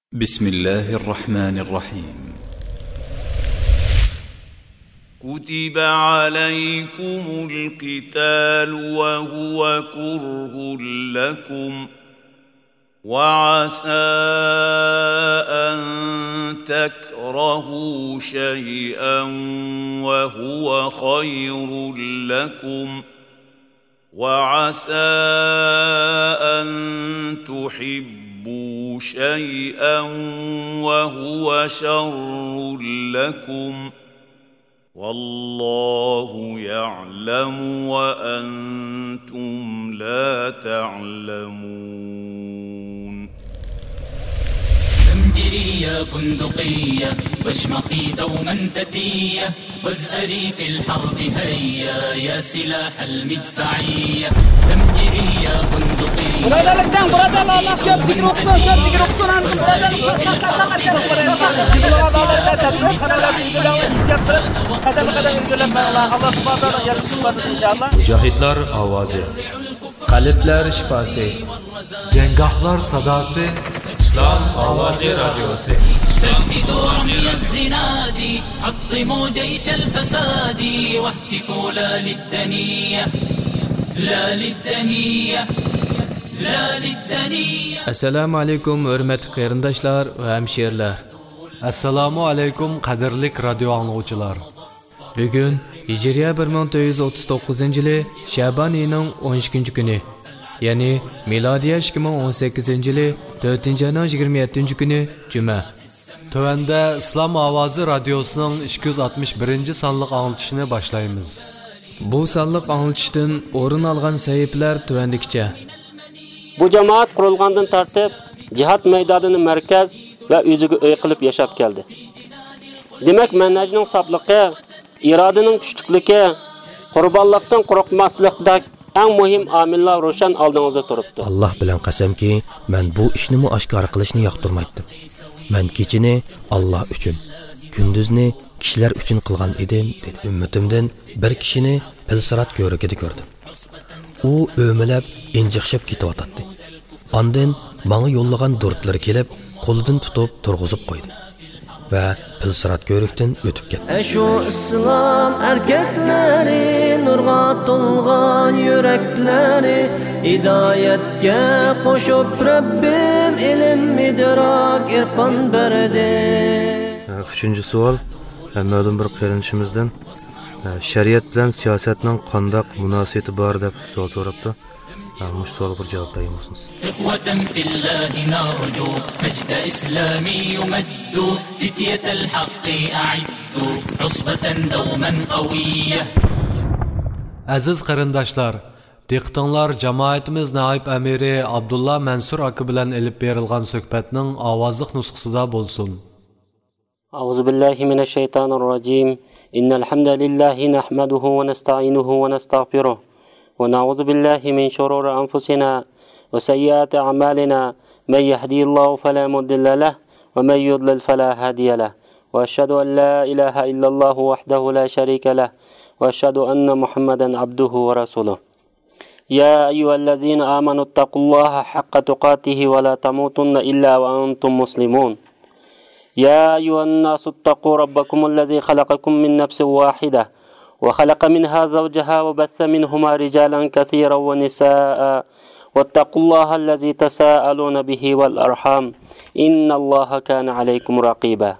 بسم الله الرحمن الرحيم. كتب عليكم القتال وهو كره لكم وعسى أن تكرهوا شيئا وهو خير لكم وعسى أن تحبوا شيئا وهو شر لكم والله يعلم وأنتم لا تعلمون. زمجرية بندقية واشمخي دوما فتية وازأري في الحرب هيا يا سلاح المدفعية. زمجرية بندقية Mücahitler avazı, kalpler şifası, cengahlar sadası, İslam Avazı Radyosu. سددوا رمي الزناد حطموا جيش الفساد واهتفوا لا للدنية لا للدنية لا للدنية. Assalamu alaikum hürmetli qarindoshlar va hamshirlar. Assalamu alaikum qadrli radio anglovchilar. Bugun Hijriya 1439-yili Shaban oyining 12-kuni, ya'ni milodiya 2018-yili 4-oyning 27-kuni Juma. Tövəndə İslam Avazı Radyosu'nun 261. sanlıq anlatışını başlayımız. Bu sanlıq anlatışdan o'rin olgan sahiflar tövəndikçe. Bu cemaat kurulgandan tartib cihat meydanını merkez ve özüge öy qilib yaşap geldi. Demek menhecning saflıqı, iradening kuchlikligi, qurbonlikdan qo'rqmaslikda eng muhim amillar ro'shan oldingizda turibdi. Allah bilan qasamki, men bu ishni oshkor qilishni yoqtirmaydim. Men kechini Allah uchun, kunduzni kishilar uchun qilgan edim, dedi. Ummatimdan bir kishini pilsirat ko'rigida ko'rdim. U o'milab, injiqshib ketyotdi. Ondan menga yo'llagan durtlar kelib, qo'lidan tutib turg'izib qo'ydi va pilsirat ko'rikdan o'tib ketdi. Shu islom erkaklari nurga to'lgan yuraklari hidoyatga qo'shib Rabbim ilm idrok irfon berdi. 3-savol ma'lum bir qarinishimizdan shariat bilan siyosatning qanday munosabati bor deb savol so'rabdi. Mush savol bir javob beramiz. إخوة في الله نرجو مجد إسلامي يمد فتية الحق أعدوا عصبة دوما قوية. Aziz qarindoshlar, diqqətinizlər cemaatimiz naib amiri Abdullah Mansur aka bilan elib berilgan suhbatning ovozli nusxasida bo'lsin. A'udhu billahi mineşşeytanirracim. İnnel hamdelellahi nahmaduhu ve nesta'inuhu ve nestağfiruh. Ve na'udhu billahi min şururi anfusina ve sayyiati a'malina. Men yahdihillahu fela mudilla leh ve men yudlil fela hadiye leh. Ve eşhedü en la ilahe illallah vahdehu la şerike leh. Ve eşhedü enne Muhammeden abduhu ve resuluh. Ya eyyühellezine amenu ittaqullaha haqqa tuqatihi ve la tamutunna illa ve antum muslimun. يا أيها الناس اتقوا ربكم الذي خلقكم من نفس واحدة وخلق منها زوجها وبث منهما رجالا كثيرا ونساء واتقوا الله الذي تساءلون به والأرحام إن الله كان عليكم رقيبا.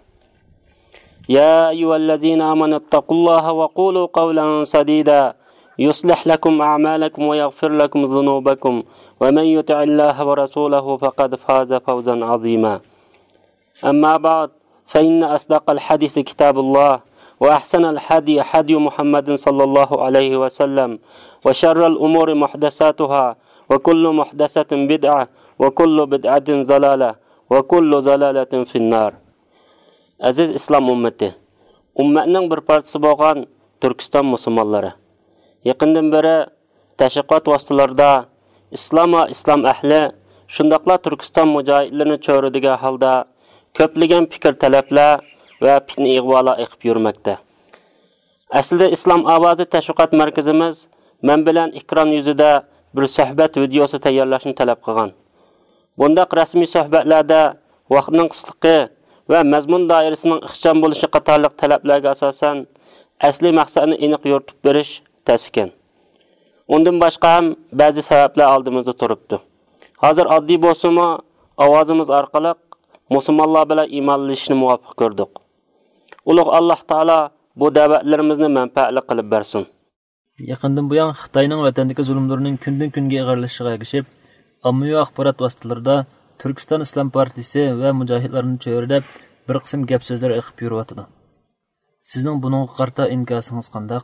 يا أيها الذين آمنوا اتقوا الله وقولوا قولا سديدا يصلح لكم أعمالكم ويغفر لكم ذنوبكم ومن يطع الله ورسوله فقد فاز فوزا عظيما. أما بعد فإن أصدق الحديث كتاب الله وأحسن الحدي حدي محمد صلى الله عليه وسلم وشر الأمور محدثاتها وكل محدثة بدعة وكل بدعة ضلالة وكل ضلالة في النار. Aziz İslam ümmeti, ümmetning bir partisi bo'lgan Turkiston musulmonlari yaqindan beri tashviqot vositalarida islom ahli shundaqla Turkiston mujohidlarini cho'ridigan holda ko'plagan fikr talablar va fitna ig'volar eqib yurmoqda. Aslida Islom Ovozi tashviqot markazimiz men bilan ekran yuzida bir suhbat videosi tayyorlashni talab qilgan. Bundaq rasmiy suhbatlarda vaqtning qisqaligi va mazmun doirasining ixcham bo'lishi qatorliq talablarga asosan asli maqsadni aniq yoritib berish taskin. Undan boshqa ham ba'zi sabablar oldimizda turibdi. Hozir oddiy bo'lsa-mu, ovozimiz orqali musulmonlar bilan iymonlashishni muvaffaq ko'rdik. Ulug' Alloh taolo bu da'vatlarimizni manfaatli qilib bersin. Yaqindan buyon Xitoyning vatandagi zulmlarining kundan kunga og'irlashishiga ergashib, ommaviy axborot vositalarida Turkiston Islom partiyasi va mujohidlarni cho'rida bir qism gap so'zlar o'qib yuryapti. Sizning buningga qarta inkosingiz qanday?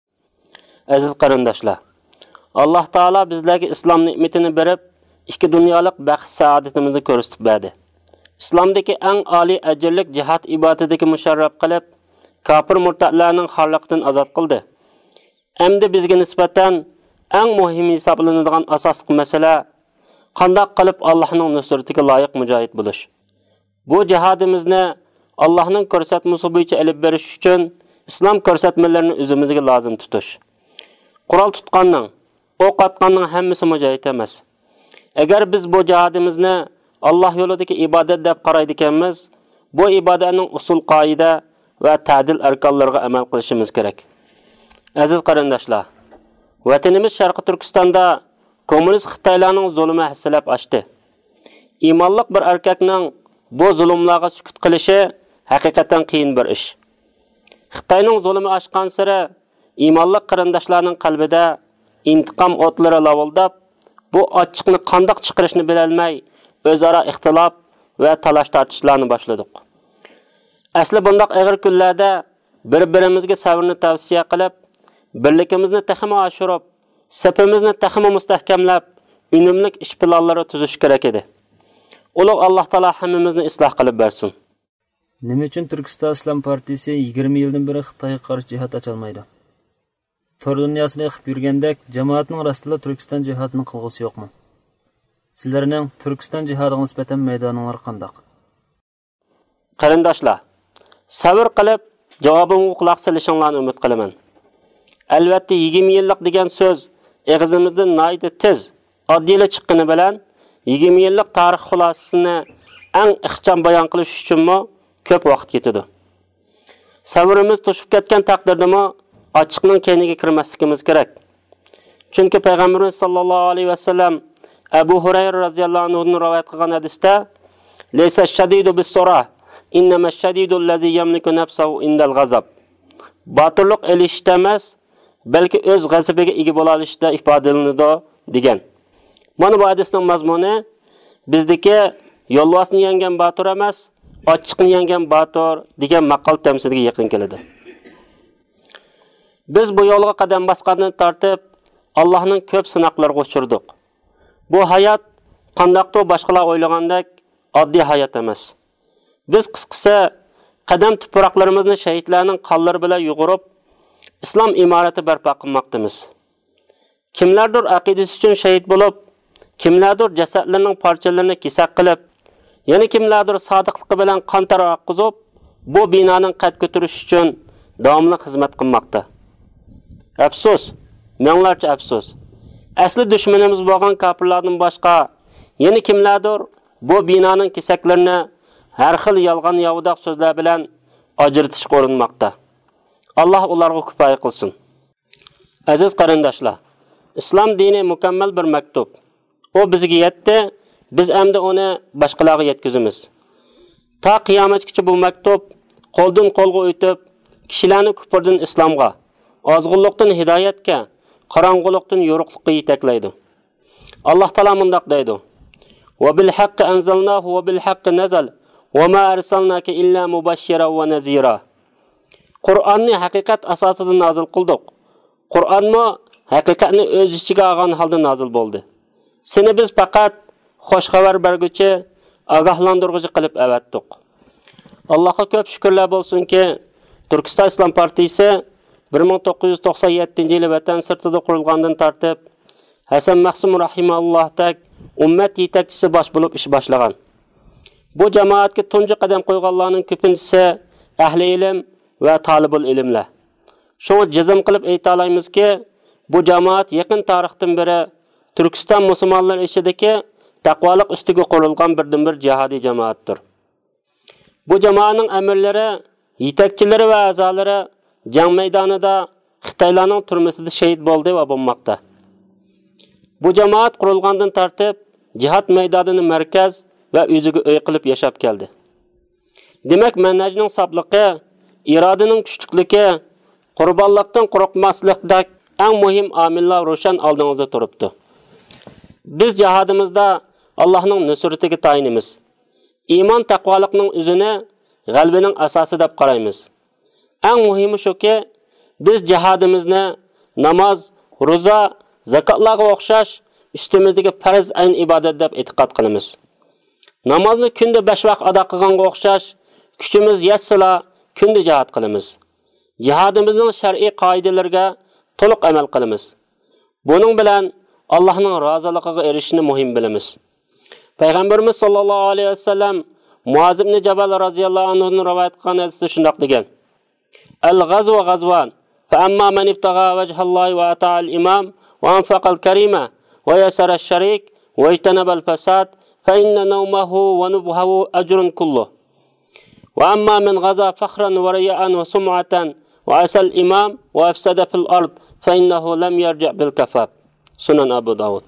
Aziz qarindoshlar, Alloh taolo bizlarga islom ne'matini berib, ikki dunyolik baxt saodatimizni ko'rsatib berdi. Islomdagi eng oliy ajrlik jihad ibodatiga musharraf qilib, kofir murtadlarning xorliqdan ozod qildi. Endi bizga nisbatan eng muhim hisoblanadigan asosiy masala qanday qilib Allohning nusratiga loyiq mujohid bo'lish. Bu jihadimizni Allohning ko'rsatmasi bo'yicha olib berish uchun islom ko'rsatmalarini o'zimizga lozim tutish. Qurol tutganning, o'q atganning hammasi mujohid emas. Agar biz bu jihadimizni Alloh yo'lidagi ibodat deb qaraydi ekanmiz, bu ibodatning usul qoida va ta'dil arkonlariga amal qilishimiz kerak. Aziz qarindoshlar, vatanimiz Sharqi Turkistonda kommunist Xitoylarning zulmi hassalab ochdi. Iymonli bir erkakning bu zulmlarga sukut qilishi haqiqatan qiyin bir ish. Xitoyning zulmi oshgan sari iymonli qarindoshlarning qalbida intiqom o'tlari lavildab, bu ochiqni qandoq chiqarishni bilolmay, o'zaro ixtilof va talash tortishlarni boshladik. Asli bundoq og'ir kunlarda bir-birimizga sabrni tavsiya qilib, birlikimizni texmo oshirib, safimizni texmo mustahkamlab, unumli ish planlari tuzish kerak edi. Ulug' Alloh taolo hammamizni isloh qilib bersin. Nima uchun Turkiston Islom partiyasi 20 yildan beri Xitoyga qarshi jihad ocha olmaydi? Tor dunyosini yiqib yurgandek, jamoatning rastida Turkiston jihadining qilg'isi yo'qmi? Sizlarning Turkiston jihadiga nisbatan maydoninglar qanday? Qarindoshlar, sabr qilib javobimga quloq solishinglarni umid qilaman. Albatta 20 yillik degan so'z og'zimizdan noyda tez, oddiyla chiqqani bilan 20 yillik tarix xulosasini eng ixcham bayon qilish uchunmi ko'p vaqt ketadi. Sabrimiz to'shib ketgan taqdirdami ochiqning keyniga kirmasligimiz kerak. Chunki payg'ambarimiz sollallohu alayhi vasallam Abu Hurayra radhiyallohu anhu rivoyat qilgan hadisda "Laysa shadidu bis-surah, innama ash-shadidu allazi yamliku nafsahu indal g'azab." Batırlıq elishda emas, balki o'z g'azabiga ega bo'la olishda ifodalanadi degan. Mana bu hadisning mazmuni bizdagi yo'lvosni yengan batur emas, ochiqni yengan batur degan maqol tamsiliga yaqin keladi. Biz bu yo'lga qadam bosgandan tortib Allohning ko'p sinoqlariga uchirdik. Bu hayot qandaqto boshqalar o'ylagandek oddiy hayot emas. Biz qisqasi qadam tuproqlarimizni shahidlarning qonlari bilan yug'urib, islom imorati barpo qilmoqdamiz. Kimlardir aqidasi uchun shahid bo'lib, kimlardir jasadlarining parchalarini kesak qilib, yana kimlardir sodiqligi bilan qon tar oqizib, bu binoning qad ko'tarish uchun davomli xizmat qilmoqda. Afsus, minglarcha afsus. Asli dushmanimiz bo'lgan kofirlardan boshqa yana kimlardir bu binoning kesaklarini har xil yolg'on yovdoq so'zlar bilan ajratishga urinmoqda. Alloh ularga kifoya qilsin. Aziz qarindoshlar, islom dini mukammal bir maktub. O bizga yetdi, biz endi uni boshqalarga yetkazamiz. Ta qiyomatgacha bu maktub qo'ldan qo'lga o'tib, kishilarni kufrdan islomga, ozg'unlikdan hidoyatga, qorong'ulikdan yo'riqlikka yetaklaydi. Alloh taolo mundaq deydi: "Va bil haqqi anzalnahu va bil haqqi nazal va ma arsalnaka illa mubashshiran va nazira." Qur'onni haqiqat asosida nozil qildik. Qur'onmi haqiqatni o'z ichiga olgan holda nozil bo'ldi. Seni biz faqat xo'sh xabar berguchi, ogohlantirguchi qilib avatdik. Allohga ko'p shukrlar bo'lsinki, Turkiston Islom partiyasi 1997-yili vatan sirtida qurilgandan tortib Hasan Mahsum rahimahullohdak ummat yetakchisi bosh bo'lib ish boshlagan. Bu jamoatga tunji qadam qo'yganlarning ko'pinchisi ahli ilm va talibul ilmlar. Shuni jazm qilib ayta olamizki, bu jamoat yaqin tarixdan beri Turkiston musulmonlar ichidagi taqvolik ustiga qurilgan birdan-bir jihodiy jamoatdir. Bu jamoaning amirlari, yetakchilari va a'zolari jang maydonida Xitoylarning turmusida shahid bo'ldi va bo'lmoqda. Bu jamoat qurilgandan tartib jihad maydonini markaz va o'ziga uy qilib yashab keldi. Demak, manhajning sofligi, irodaning kuchlikligi, qurbonlikdan qo'rqmaslikdek eng muhim omillar ro'shan oldingizda turibdi. Biz jihadimizda Allohning nusratiga tayinimiz. Iymon taqvolikning o'zini g'albining asosi deb qaraymiz. Eng muhimi shuki, biz jihadimizni namoz, ro'za, zakotlarga o'xshash üstimizdagi farz ayn ibodat deb e'tiqod qilamiz. Namozni kunda 5 vaqt ado qilganga o'xshash kuchimiz yetsala kunda jihad qilamiz. Jihadimizning shar'iy qoidalariga to'liq amal qilamiz. Buning bilan Allohning roziligiga erishishni muhim bilamiz. Payg'ambarimiz sollallohu alayhi vasallam Muaz ibn Jabal radhiyallohu anhu rivoyat qilgan hadisda shunday degan: "Al-ghazwa ghazwan, fa amma man ibtagha wajha Allohi wa ata'a al-imam wa anfaqa al-karima wa yasara ash-sharik wa ijtanaba al-fasad fa inna nawmahu wa nubhahu ajrun kulluh. Wa amma man ghaza fakhran wa riya'an wa sum'atan wa asal imam wa afsada fil ard fa innahu lam yarji' bil kafaf." Sunan Abu Dawud.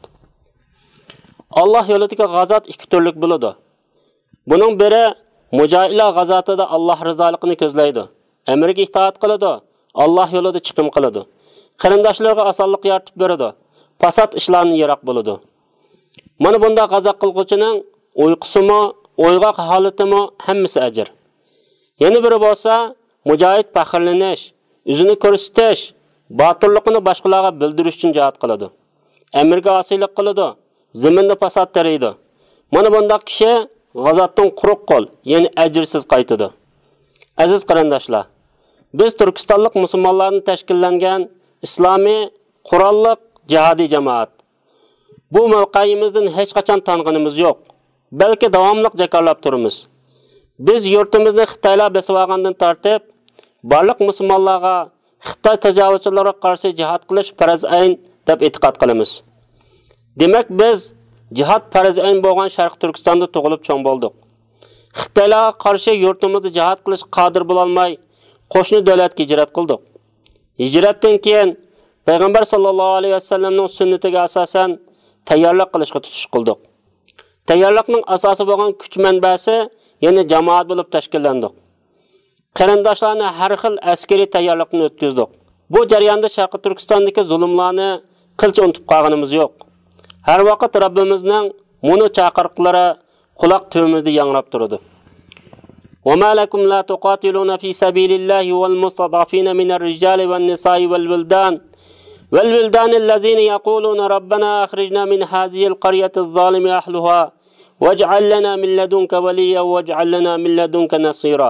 Allah yo'lidagi g'azot ikki turlik bo'ladi. Buning biri mujohidlar g'azotida Alloh rizoligini ko'zlaydi. Amriga itoat qiladi, Alloh yo'lida chiqim qiladi. Qarindoshlarga osonlik yaratib beradi. Fasod ishlarni yiroq bo'ladi. Mana bunda g'azot qilguvchining uyqusimi, o'yg'oq holatimi hammasi ajr. Yana biri bo'lsa, mujohid faxrlanish, o'zini ko'rsatish, botirligini boshqalarga bildirish uchun jihad qiladi. Amirga osiylik qiladi, zaminda fasod taraydi. Mana bunday kishi g'azotdan quruq qo'l, ya'ni ajrsiz qaytadi. Aziz qarindoshlar, biz Turkistonlik musulmonlarning tashkillangan islomiy qurolliq jihodiy jamoat. Bu mavqeyimizdan hech qachon tanqinimiz yo'q, balki davomli jakorlab turamiz. Biz yurtimizni Xitoylar bosib olgandan tortib, barliq musulmonlarga Xitoy tajovuzchilariga qarshi jihad qilish farz ayn deb e'tiqod qilamiz. Demak, biz jihad farz ayn bo'lgan Sharq Turkistonda tug'ilib cho'ng bo'ldik. Xitoylarga qarshi yurtimizda jihad qilish qodir bo'la olmay, qo'shni davlatga hijrat qildik. Hijratdan keyin Payg'ambar sollallohu alayhi vasallamning sunnatiga asosan tayyorlik qilishga tutish qildik. Tayyorlikning asosi bo'lgan kuch manbasi yana jamoat bo'lib tashkillandik. Qarindoshlarni har xil askariy tayyorlikni o'tkazdik. Bu jarayonda Sharq Turkistondagi zulmlarni qilcha unutib qolganimiz yo'q. Har vaqt Rabbimizning muni chaqiriqlari quloq tubimizda yangrab turadi. "Va ma lakum la tuqatiluna fi sabilillahi wal mustadafina minar rijali wan nisa'i wal wildan allazina yaquluna rabbana akhrijna min hadhihi al-qaryati adh-dhalimi ahliha waj'al lana min ladunka waliyyan waj'al lana min ladunka nasira."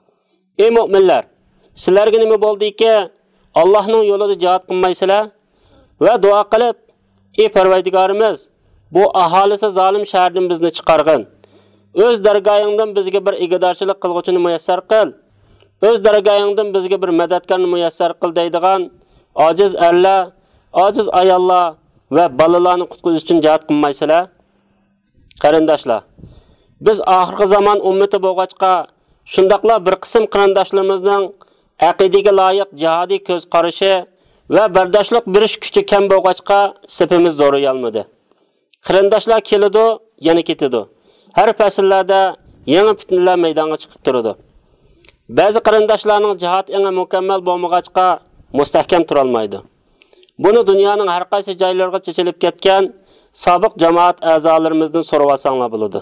Ey mu'minlar, sizlarga nima bo'ldiki, Allohning yo'lida jihad qilmaysizlar va duo qilib, ey Parvardigorimiz, bu aholisi zolim shahardan bizni chiqargin. O'z dargohingdan bizga bir ig'dorchilik qilguvchini muyassar qil. O'z dargohingdan bizga bir madadkorni muyassar qil deydigan ojiz erlar, ojiz ayollar va bolalarni qutqizish uchun jihad qilmaysizlar? Qarindoshlar, biz oxirgi zamon ummati bo'lg'achqa shundaqla bir qism qarindoshlarimizning aqidaga loyiq jihodiy ko'z qarashi va bardoshlik berish kuchi kam bo'lg'achqa sifimiz zo'rayolmadi. Qarindoshlar keladi, yana ketadi. Har fasllarda yangi fitnalar maydonga chiqib turadi. Ba'zi qarindoshlarning jihad eng mukammal bo'lmag'achqa mustahkam tura olmaydi. Buni dunyoning har qaysi joylariga chechilib ketgan sobiq jamoat a'zolarimizdan so'rab olsanglar bo'ladi.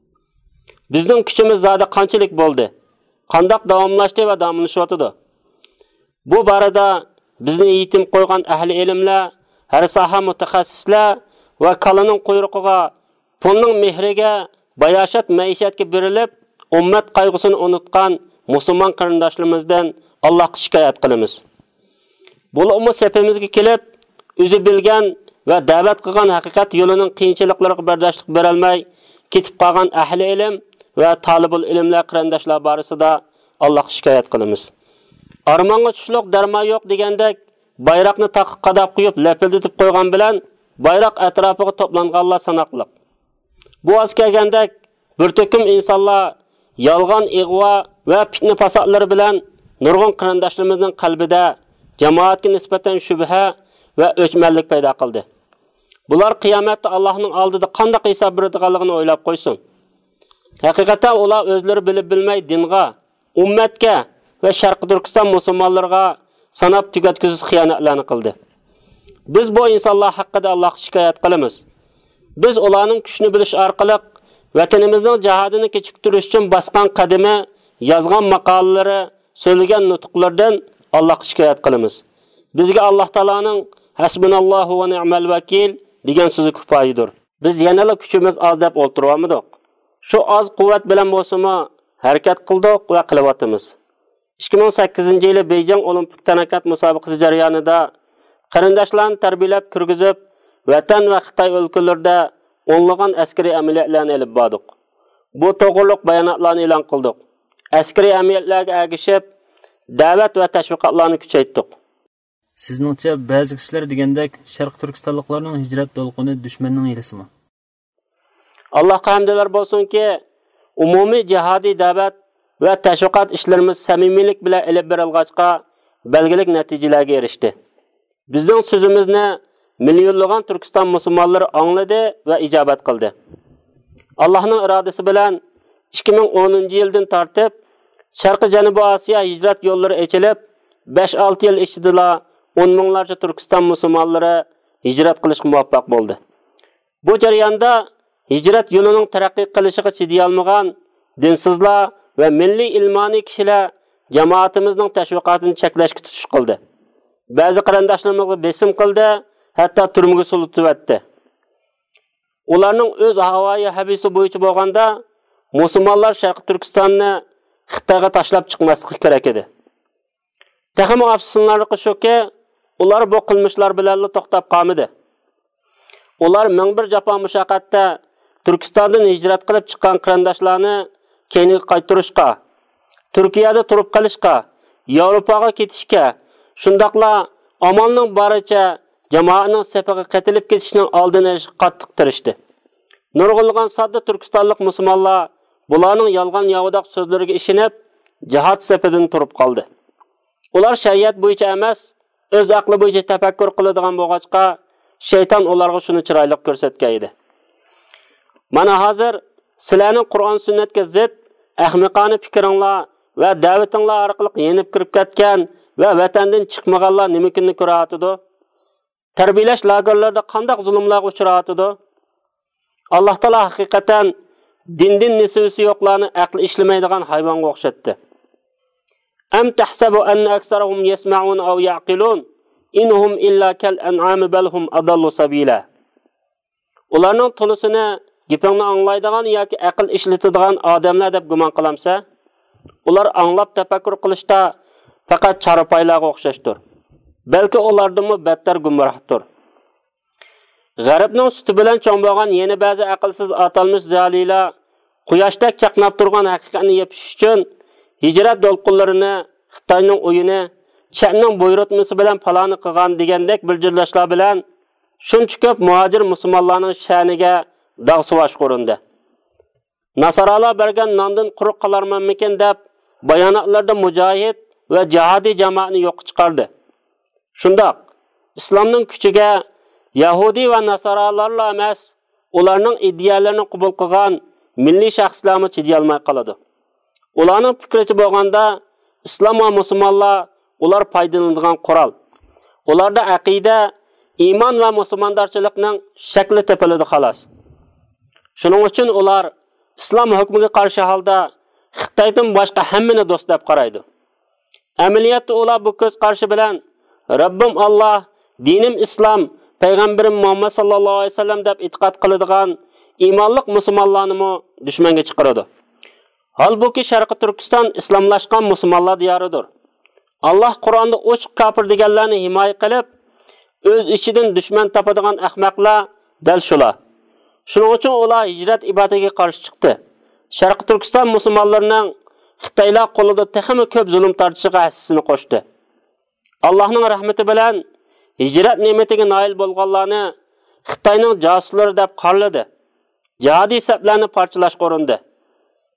Bizning kuchimiz zada qanchalik bo'ldi? Qandoq davomlashdi va davomlashyapti? Bu borada bizni yetim qo'ygan ahli ilmlar, har soha mutaxassislar va kalaning quyruqiga, pulning mehriga, bayashat maishatga berilib, ummat qayg'usini unutgan musulmon qarindoshlarimizdan Allohga shikoyat qilamiz. Bo'limi sepimizga kelib, o'zi bilgan va da'vat qilgan haqiqat yo'lining qiyinchiliklariga bardoshlik bera olmay ketib qolgan ahli ilm va talibul ilmlar qarindoshlar borasida Allohga shikoyat qilamiz. Armonga tushliq darmon yo'q degandek bayroqni taqib qadab qo'yib lapildatib qo'ygan bilan bayroq atrofiga to'planganlar sanoqliq. Bu oz kelgandek bir to'kim insonlar yolg'on ig'vo va fitna fasadlari bilan nurg'un qarindoshlarimizning qalbida jamoatga nisbatan shubha va o'chmanlik paydo qildi. Bular qiyomatda Allohning oldida qanday hisob beradiganligini o'ylab qo'ysin. Haqiqatan ular o'zlari bilib bilmay dinga, ummatga va Sharqi Turkiston musulmonlariga sanab tugatkisiz xiyonatlarni qildi. Biz bu insonlar haqida Allohga shikoyat qilamiz. Biz ularning kuchini bilish orqali vatanimizning jihadini kechikirish uchun bosgan qadami, yozgan maqolalari, so'zlagan nutqlardan Allohga shikoyat qilamiz. Bizga Alloh taolaning hasbunallohu va ni'mal vakil degan so'zi kifoyadir. Biz yanada kuchimiz oz deb o'ltiramidik. Shu oz quvvat bilan bo'lsa-mu harakat qildik va qilyapmiz. 2008-yili Beijing Olimpik tanakat musobaqasi jarayonida qarindoshlarni tarbiyalab kirgizib, vatan va Xitoy o'lkalarida o'nlagan askariy amaliyotlarni olib bordik. Bu to'g'riliq bayonotlarni e'lon qildik. Askariy amaliyotlarga ergishib, da'vat va tashviqotlarni kuchaytirdik. Sizningcha ba'zi kishilar degandek Sharq Turkistonliklarning hijrat to'lqini dushmanning hilasimi? Allohga hamdlar bo'lsin-ki, umumiy jihodiy da'vat va tashviqot ishlarimiz samimiylik bilan olib berilg'achqa belgilik natijalarga erishdi. Bizning so'zimizni millionlagan Turkiston musulmonlari angladi va ijobat qildi. Allohning irodasi bilan 2010-yildan tortib Sharqi Janubiy Osiyo hijrat yo'llari ochilib, 5-6 yil ichida 10 minglarcha Turkiston musulmonlari hijrat qilishga muvaffaq bo'ldi. Bu jarayonda hijrat yo'lining taraqqiy qilishiga chiday olmagan dinsizlar va milliy ilmoniy kishilar jamoatimizning tashviqotini cheklashga tutish qildi. Ba'zi qarindoshlarimizga besim qildi, hatto turmaga sulutib o'tdi. Ularning o'z havoyi habisi bo'yicha bo'lganda musulmonlar Sharq Turkistonni Xitoyga tashlab chiqmasligi kerak edi. Texmo afsuslanarli shuki, ular bu qilmishlar bilan to'xtab qolmadi. Ular ming bir jafo mushaqqatda Turkistondan hijrat qilib chiqqan qarindoshlarni keyinga qaytarishga, Turkiyada turib qolishga, Yevropaga ketishga, shundaqla amalning boricha jamoatning safiga qatilib ketishning oldini olishga qattiq tirishdi. Nurg'unlagan sodda turkistonlik musulmonlar bularning yolg'on yavudoq so'zlariga ishinib, jihad safidan turib qoldi. Ular shariat bo'yicha emas, o'z aqli bo'yicha tafakkur qiladigan bo'lg'achqa, shayton ularga shuni chiroyli ko'rsatgan edi. Mana hozir sizlarning Qur'on sunnatga zid, ahmiqona fikringlar va da'vatinglar orqali yenib kirib ketgan va vatandan chiqmaganlar nima kunni ko'rayotdi? Tarbiyalash lagerlarida qanday zulmlarga uchrayotdi? Alloh taolo haqiqatan din nisbati yo'qlarni aql ishlamaydigan hayvonga o'xshatdi. Am tahsabu anna aksarahum yasma'un aw ya'qilun inhum illa kal an'ami bal hum adallu sabila. Ularning to'lisini gapingni anglaydigan yoki aql ishlatadigan odamlar deb gumon qilamsa, ular anglab tafakkur qilishda faqat charpaylarga o'xshashdir. Balki ulardan battar gumrohdir. G'arbning suti bilan cho'ng bo'lgan yana ba'zi aqlsiz atalmish zalilar quyoshdek chaqnab turgan haqiqatni yepish uchun hijrat do'lqinlarini Xitoyning o'yini, Cha'ning buyurtmasi bilan paloni qilgan degandek bildirishlar bilan shuncha ko'p muhojir musulmonlarning sha'niga dog' suvash qo'rindi. Nasaralar bergan nondan quruq qolarmanmikin deb bayonotlarda mujohid va jihodiy jamoatni yo'q chiqardi. Shundoq, islomning kuchiga Yahudi va Nasaralarla emas, ularning ideyalarini qabul qilgan milliy shaxslarni chiday olmay qoladi. Ularning fikricha bo'lganda, islom va musulmonlar ular foydalanadigan qurol. Ularda aqida, iymon va musulmondorchilikning shakli tepiladi xolos. Shuning uchun ular islom hukmiga qarshi holda Xitoydan boshqa hammani do'st deb qaraydi. Amaliyotda ular bu ko'z qarshi bilan Rabbim Alloh, dinim islom, payg'ambarim Muhammad sallallohu alayhi vasallam deb e'tiqod qiladigan iymonliq musulmonlarni dushmanga chiqaradi. Halbuki Sharqi Turkiston islomlashgan musulmonlar diyoridir. Alloh Qur'onda ochiq kafir deganlarni himoya qilib, o'z ichidan dushman topadigan ahmoqlar dal shular. Shuning uchun ular hijrat ibodatiga qarshi chiqdi. Sharqi Turkiston musulmonlarining Xitoylar qo'lida texmi ko'p zulm tortishiga hissini qo'shdi. Allohning rahmati bilan hijrat ne'matiga noil bo'lganlarni Xitoyning josuslari deb qarladi. Jihodiy sablarni parchalash qo'rindi.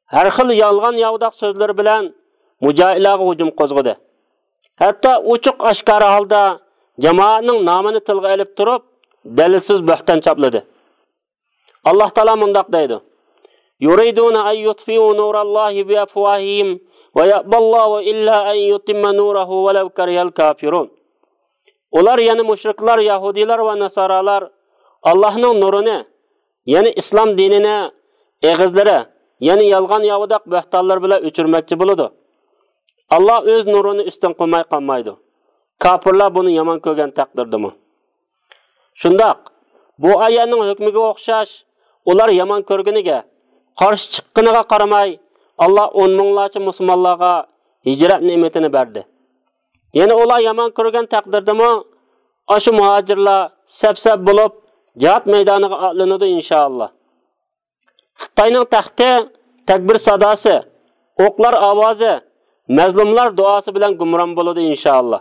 har xil yolg'on yovdaq so'zlar bilan mujohidlarga hujum qo'zg'adi. Hatto ochiq oshkora holda jamoatning nomini tilga olib turib, dalilsiz bo'xton chapladi. Alloh taolo mundaq deydi: "Yuriduna ay yutfi'u nurallohi bi afwahihim va ya'ballohu illa an yutimma nurahu walau karihal kafirun." Ular yani mushriklar, yahudiylar va nasoralar Allohning nurini, yani islom dinini eg'izlari, yani yolg'on yovdaq bo'xtonlar bilan o'chirmoqchi bo'ladi. Allah o'z nurini üstün qilmay qolmaydi. Kafirlar buni yomon ko'rgan taqdirdimi? Shundaq, bu oyatning hukmiga o'xshash, ular yomon ko'rganiga, qarshi chiqqaniga qaramay, Allah 10 minglarcha musulmonlarga hijrat ne'matini berdi. Yana ular yomon ko'rgan taqdirdimi, o'sha muhojirlar sap-sap bo'lib jihad maydoniga otlanadi inshaalloh. Xitoyning taxti, takbir sadosi, o'qlar ovozi, mazlumlar duosi bilan gumron bo'ladi inshaalloh.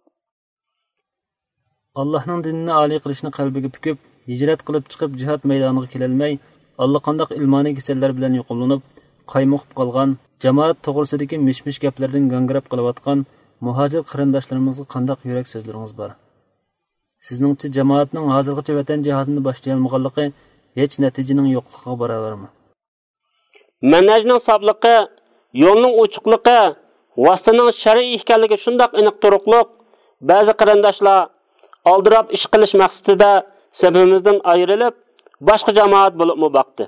Allohning dinini oliy qilishni qalbiga pukib, hijrat qilib chiqib jihad maydoniga kelolmay, allaqandoq ilmoniy kasallar bilan yo'qolib, qaymoqib qolgan, jamoat to'g'risidagi mish-mish gaplardan gangrab qilayotgan muhojir qarindoshlarimizga qandoq yurak so'zlaringiz bor? Sizningcha jamoatning hozirgacha vatan jihadini boshlay olmaganligi hech natijaning yo'qligiga barobarmi? Manhajning sobligi, yo'lning ochiqligi, vositaning shar'iy ekanligi shundoq aniq turuqliq, ba'zi qarindoshlar aldirab ish qilish maqsadida sababimizdan ayrilib, boshqa jamoat bo'lib boqdi.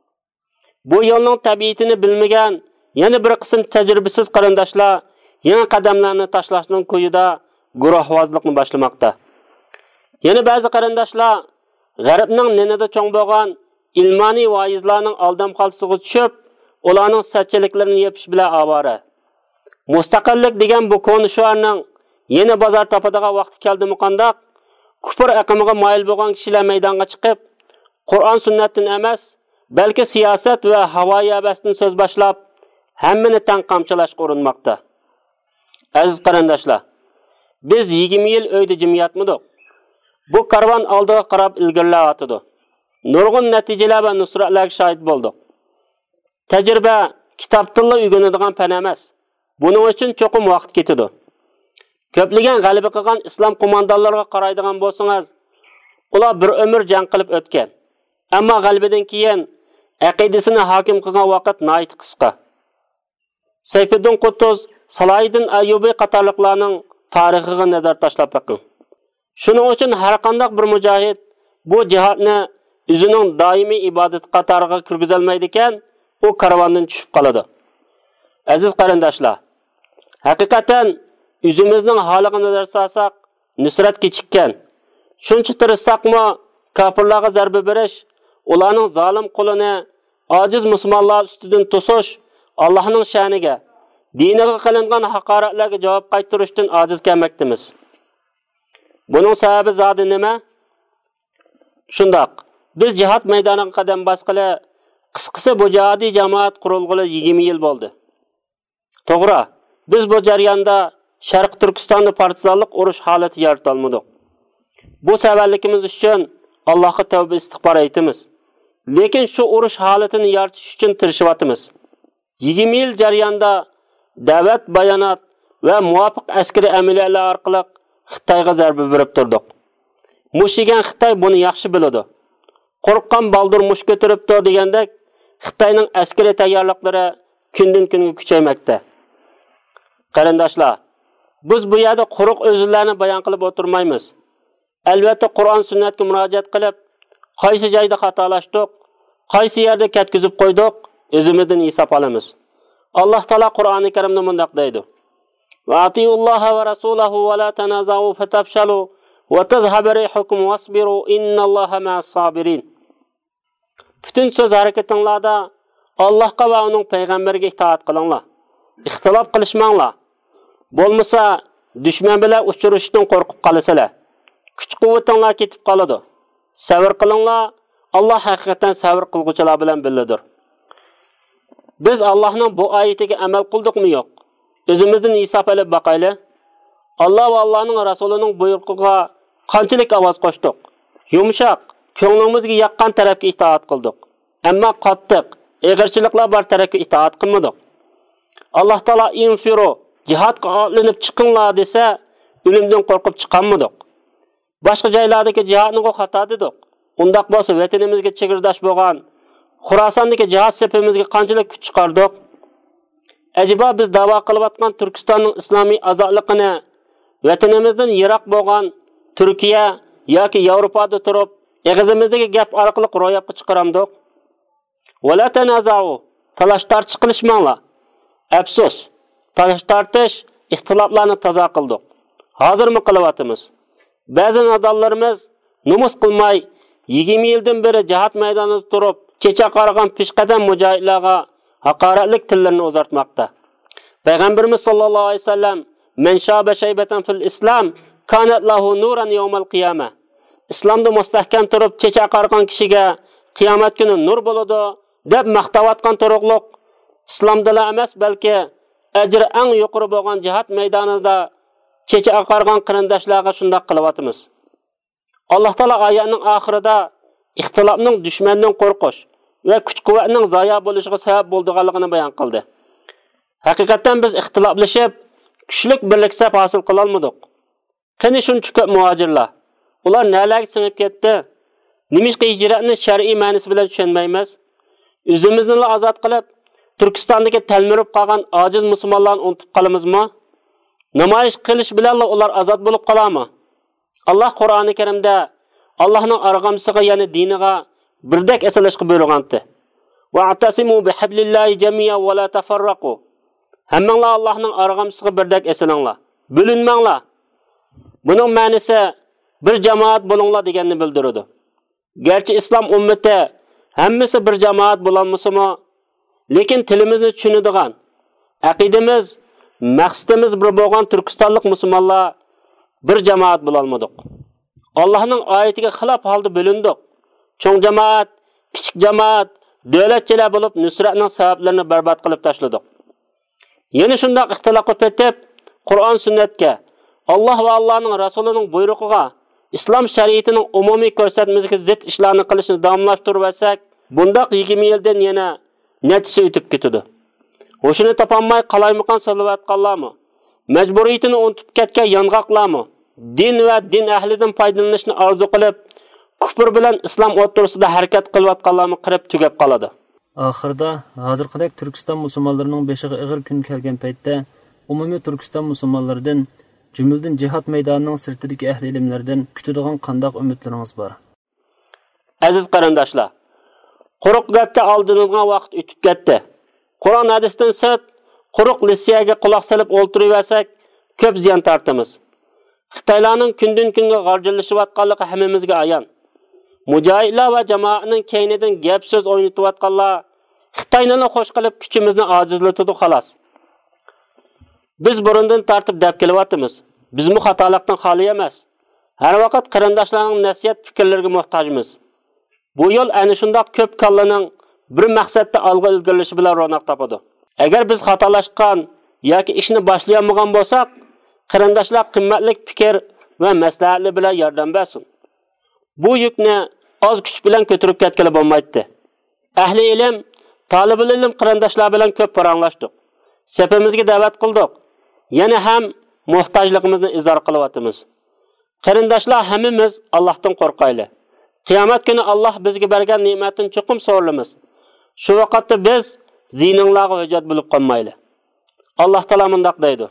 Bu yo'lning tabiatini bilmagan yana bir qism tajribasiz qarindoshlar yangi qadamlarni tashlashning ko'yida guruhvozlikni boshlamoqda. Yana ba'zi qarindoshlar g'arbning nenida cho'ng bo'lgan ilmoniy voizlarning aldam qalsiga tushib, ularning satchiliklarini yepish bilan avora. Mustaqillik degan bu konuşuarning yeni bozor topadigan vaqti keldimi qandoq? Kufr aqimiga moyil bo'lgan kishilar maydonga chiqib, Qur'on sunnatdan emas, balki siyosat va havoyi abasdan so'z boshlab, hammani tanqamchilashga urinmoqda. Aziz qarindoshlar, biz 20 yil uyda jimiyatmidik. Bu karvon oldiga qarab ilgirlayotdi. Nurg'un natijalar va nusratlarga shohid bo'ldik. Tajriba kitobdan o'rganadigan fan emas. Buning uchun cho'qim vaqt ketadi. Ko'pligan g'alaba qilgan islom qo'mondonlariga qaraydigan bo'lsangiz, ular bir umr jang qilib o'tgan. Ammo g'alabadan keyin aqidasini hokim qilgan vaqt nihoyat qisqa. Sayfiddin Quttuz, Salohiddin Ayyubiy qatorliqlarning tarixiga nazar tashlab boqing. Shuning uchun har qanday bir mujohid bu jihadni o'zining doimiy ibodat qatoriga kirgiza olmaydi ekan, u karvondan tushib qoladi. Aziz qarindoshlar, haqiqatan o'zimizning holiga nazar solsak, nusrat kechikkan. Shuncha tirishsaqmi, kafirlarga zarba berish, ularning zolim qo'lini ojiz musulmonlar ustidan to'sish, Allohning sha'niga, diniga qilingan haqoratlarga javob qaytarishdan ojiz kelmoqdamiz. Buning sababi zodi nima? Shundoq, biz jihad maydoniga qadam bosqili, qisqasi bu jihodiy jamoat qurilg'ili 20 yil bo'ldi. To'g'ri, biz bu jarayonda Sharq Turkistonda partizanlik urush holati yarata olmadik. Bu sababligimiz uchun Allohga tavba istig'for aytamiz. Lekin shu urush holatini yaratish uchun tirishyapmiz. 20 yil jarayonda da'vat, bayonot va muvofiq askariy amaliyotlar orqali Xitoyga zarba berib turdik. Mushigan Xitoy buni yaxshi biladi. Qo'rqqan baldur mush ko'taribdi degandek, Xitoyning askariy tayyorliklari kundan kunga kuchaymoqda. Qarindoshlar, biz bu yerda quruq o'zlarni bayon qilib o'tirmaymiz. Albatta Qur'on sunnatga murojaat qilib, qaysi joyda xatolashdik, qaysi yerda ketkizib qo'ydik, o'zimizdan hisob olamiz. Alloh taolo Qur'oni Karimda mundaq deydi: "Va atiulloha va rasulahu va la tanaza'u fatafshalu va tazhabu rihukum wasbiru innalloha ma'as sabirin." Bütün so'z harakatinglarda Allohga va uning payg'ambariga itoat qilinglar. Ixtilof qilishmanglar. Bo'lmasa, dushman bilan uchrashishdan qo'rqib qolasizlar. Kuch-quvvatinglar ketib qoladi. Sabr qilinglar. Alloh haqiqatan sabr qilguvchilar bilan birlidir. Biz Allohning bu oyatiga amal qildikmi yo'q? O'zimizdan hisob olib boqayli. Alloh va Allohning rasulining buyrug'iga qanchalik ovoz qo'shdik? Yumshoq, ko'nglimizga yoqqan tarafga itoat qildik. Ammo qattiq, eg'irchiliklar bor tarafga itoat qilmadik. Alloh taolo infiru jihadga otlanib chiqinglar desa, o'limdan qo'rqib chiqanmadik. Boshqa joylardagi jihadni xato dedik. Undaq bo'lsa vatanimizga chegirdosh bo'lgan Xorasondagi jihad sepimizga qanchalik kuch chiqardik? Ajiba biz da'vo qilayotgan Turkistonning islomiy ozodligini vatanimizdan yiroq bo'lgan Turkiya yoki Yevropada turib, eg'izimizdagi gap orqali ro'yobga chiqaramdik. Wala tanaza'u, talash tartish qilishmanglar. Afsus, talash tartish ixtiloflarni toza qildik. Hozirmi qilyapmiz? Ba'zi nodonlarimiz numus qilmay 20 yildan beri jihad maydonida turib, kecha qaragan peshqadam mujohidlarga haqoratlik tillarni o'zartmoqda. Payg'ambarimiz sollallohu alayhi vasallam "Men shaba shaybatan fil islam kanat lahu nuran yawmal qiyamah." Islomda mustahkam turib, kecha qaragan kishiga qiyomat kuni nur bo'ladi deb maqtayotgan to'g'riliq islomda emas, balki ajri eng yuqori bo'lgan jihad maydonida kecha qaragan qarindoshlarga shunday qilyapmiz. Alloh taolo oyatning oxirida ixtilofning dushmandan qo'rqish va kuch-quvvatning zoya bo'lishiga sabab bo'lganligini bayon qildi. Haqiqatan biz ixtiloflashib, kuchlik birliksa hosil qila olmadik. Qani shuncha ko'p muhojirlar, ular nalarga singib ketdi? Nimishqa hijratni shar'iy ma'nosi bilan tushunmaymiz? O'zimizni ozod qilib, Turkistondagi talmirib qolgan ojiz musulmonlarni unutib qolamizmi? Namoyish qilish bilan ular ozod bo'lib qolarmi? Alloh Qur'oni Karimda Allohning arg'amsiga, ya'ni diniga birdek asalashga buyurgandi. Wa'tasimu bihablillahi jami'an va la tafarraqu. Hammanglar Allohning arg'amsiga birdek asalanglar. Bo'linmanglar. Buning ma'nosi bir jamoat bo'linglar deganni bildiradi. Garchi islom ummati hammasi bir jamoat bo'lolmasa-mu, lekin tilimizni tushunadigan, aqidamiz, maqsadimiz bir bo'lgan turkistonlik musulmonlar bir jamoat bo'lolmadik. Allohning oyatiga xilof holda bo'lindik. Cho'ng jamoat, kichik jamoat, davlatchilar bo'lib nusratning sabablarini barbod qilib tashladik. Yana shunday ixtilofga petib, Qur'on sunnatga, Alloh va Allohning rasulining buyrug'iga, islom shariatining umumiy ko'rsatmasiga zid ishlarni qilishni davomlashtirsak, bundaq 20 yildan yana natija o'tib ketadi. O'shini topolmay qalaymaqan solayotganlarmi? Majburiyatini unutib ketgan yong'oqlarmi? Din va din ahlidan foydalanishni orzu qilib, kufr bilan islom o'rtasida harakat qilayotganlarni qirib tugab qoladi. Oxirida hozirgidek Turkiston musulmonlarining beshiga ig'ir kun kelgan paytda umumiy Turkiston musulmonlaridan, jumladan jihad maydonining sirtidagi ahli ilmlardan kutadigan qanday umidlaringiz bor? Aziz qarindoshlar, quruq gapga oldinilgan vaqt o'tib ketdi. Qur'on hadisdan sirt quruq lissiyaga quloq solib o'ltiraversak, ko'p ziyon tortamiz. Xitoylarning kundan kunga g'arjillashayotganligi hammamizga ayon. Mujohidlar va jamoatning keynidan gap so'z o'ynatayotganlar Xitoyni xo'sh qilib kuchimizni ojizlatadi xolos. Biz burundan tortib deb kelyapmiz. Biz mu xatolikdan xoli emas. Har vaqt qarindoshlarning nasihat fikrlariga muhtojmiz. Bu yo'l ana shunday ko'p kallaning bir maqsadda olg'a ilgirilishi bilan ro'naq topadi. Agar biz xatolashgan yoki ishni boshlamagan bo'lsak, qarindoshlar qimmatli fikr va maslahatlar bilan yordam bersin. Bu yukni oz kuch bilan ko'tarib ketgili bo'lmaydi. Ahli ilm, talabul ilm qarindoshlar bilan ko'p paranglashdik. Sepimizga da'vat qildik. Yana ham muhtojligimizni izhor qilyapmiz. Qarindoshlar hammamiz Allohdan qo'rqaylik. Qiyomat kuni Alloh bizga bergan ne'matni chuqum so'rlamiz. Shu vaqtda biz zininglarga hujjat bo'lib qolmaylik. Alloh taolo mundaq deydi: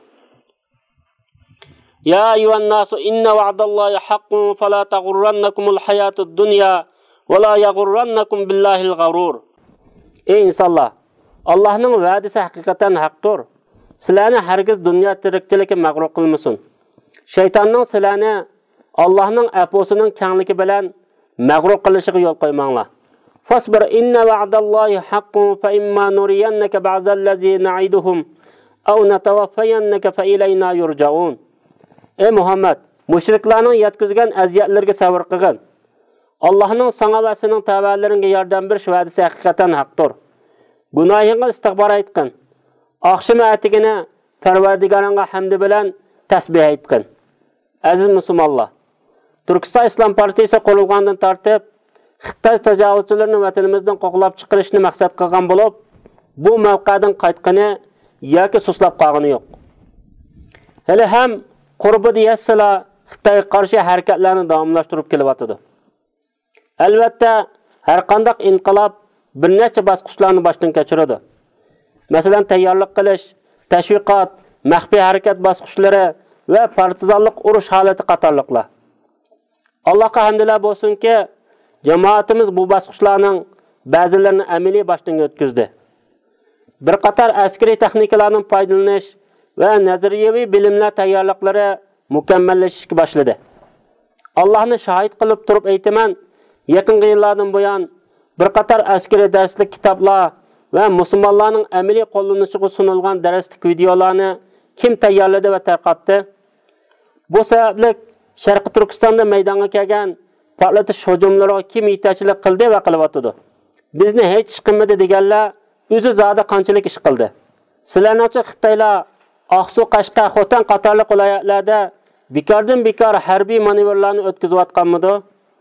Ya ayyuhan nasu inna wa'dallahi haqqun fala taghurrannakumul hayatud dunya va la yaghurrannakum billahil gharur. Ey insonlar, Allohning va'dasi haqiqatan haqdir. Sizlarni hargiz dunyo tirikchiligi mag'rur qilmasin. Shaytonning sizlarni Allohning afosining kengligi bilan mag'rur qilishiga yo'l qo'ymanglar. Fasbir inna wa'dallahi haqqun fa imma nuriyannaka ba'dallazi na'iduhum aw natawaffayannaka fa ilayna yurja'un. Ey Muhammad, mushriklarning yetkizgan aziyatlarga sabr qilgin. Allohning sana va sening tavbalaringga yordam berish va'dasi haqiqatan haqdir. Gunohingga istig'for aytqin. Oqshom atigini Parvardigoringga hamd bilan tasbih aytqin. Aziz musulmonlar, Turkiston Islom partiyasi qurilgandan tortib, Xitoy tajovuzchilarini vatanimizdan qo'g'lab chiqarishni maqsad qilgan bo'lib, bu mavqedan qaytqani yoki suslab qolgani yo'q. Hali ham qurbida yassala Xitoyga qarshi harakatlarni davomlashtirib kelyapti. Albatta, har qanday inqilob bir necha bosqichlarni boshdan kechiradi. Masalan, tayyorlik qilish, tashviqot, maxfiy harakat bosqichlari va partizanlik urush holati qatorliqlar. Allohga hamdlar bo'lsinki, jamoatimiz bu bosqichlarning ba'zilarini amaliy boshdan o'tkazdi. Bir qator askariy texnikalarning foydalanish va nazariyaviy bilimlar tayyorliklari mukammallashishga boshladi. Allohni shohid qilib turib aytaman, yaqingi yillardan buyon bir qator askariy darslik kitoblar va musulmonlarning amaliy qo'llanishiga sunilgan darslik videolarni kim tayyorladi va tarqatdi? Bu sababli Sharqi Turkistonda maydonga kelgan portlatish hujumlariga kim yetakchilik qildi va qilyapti? Bizni hech ish qilmadi deganlar o'zi zoda qanchalik ish qildi. Sizlarning Xitoylar Aqsu, Qashqa, Xotan qatorli viloyatlarda bekordan bekor harbiy manevrlarni o'tkazayotganmidi?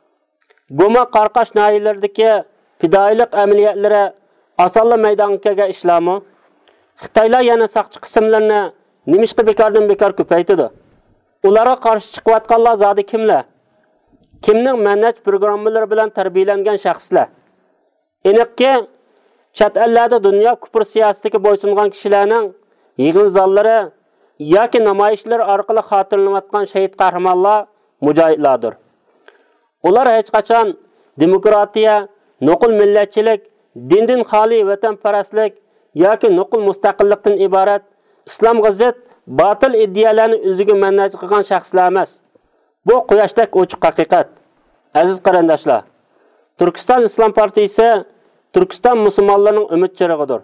Goma, Qarqash noyalaridagi fidoilik amaliyotlari osonla maydonga kelgan ishlarmi? Xitoylar yana saqchi qismlarni nimishqa bekordan bekor ko'paytirdi. Ularga qarshi chiqayotganlar zodi kimlar? Kimning manhaj programmalari bilan tarbiyalangan shaxslar? Aniqki, chet ellarda dunyo kufr siyosatiga bo'ysungan kishilarning yig'in zallari yoki namoyishlar orqali xotirlanayotgan shahid qahramonlar mujohidlardir. Ular hech qachon demokratiya, nuqul millatchilik, dindan xoli vatanparastlik yoki nuqul mustaqillikdan iborat islomga zid batil iddialarni o'ziga manhaj qilgan shaxslar emas. Bu quyoshdek ochiq haqiqat. Aziz qarindoshlar, Turkiston Islom partiyasi Turkiston musulmonlarining umid chirog'idir.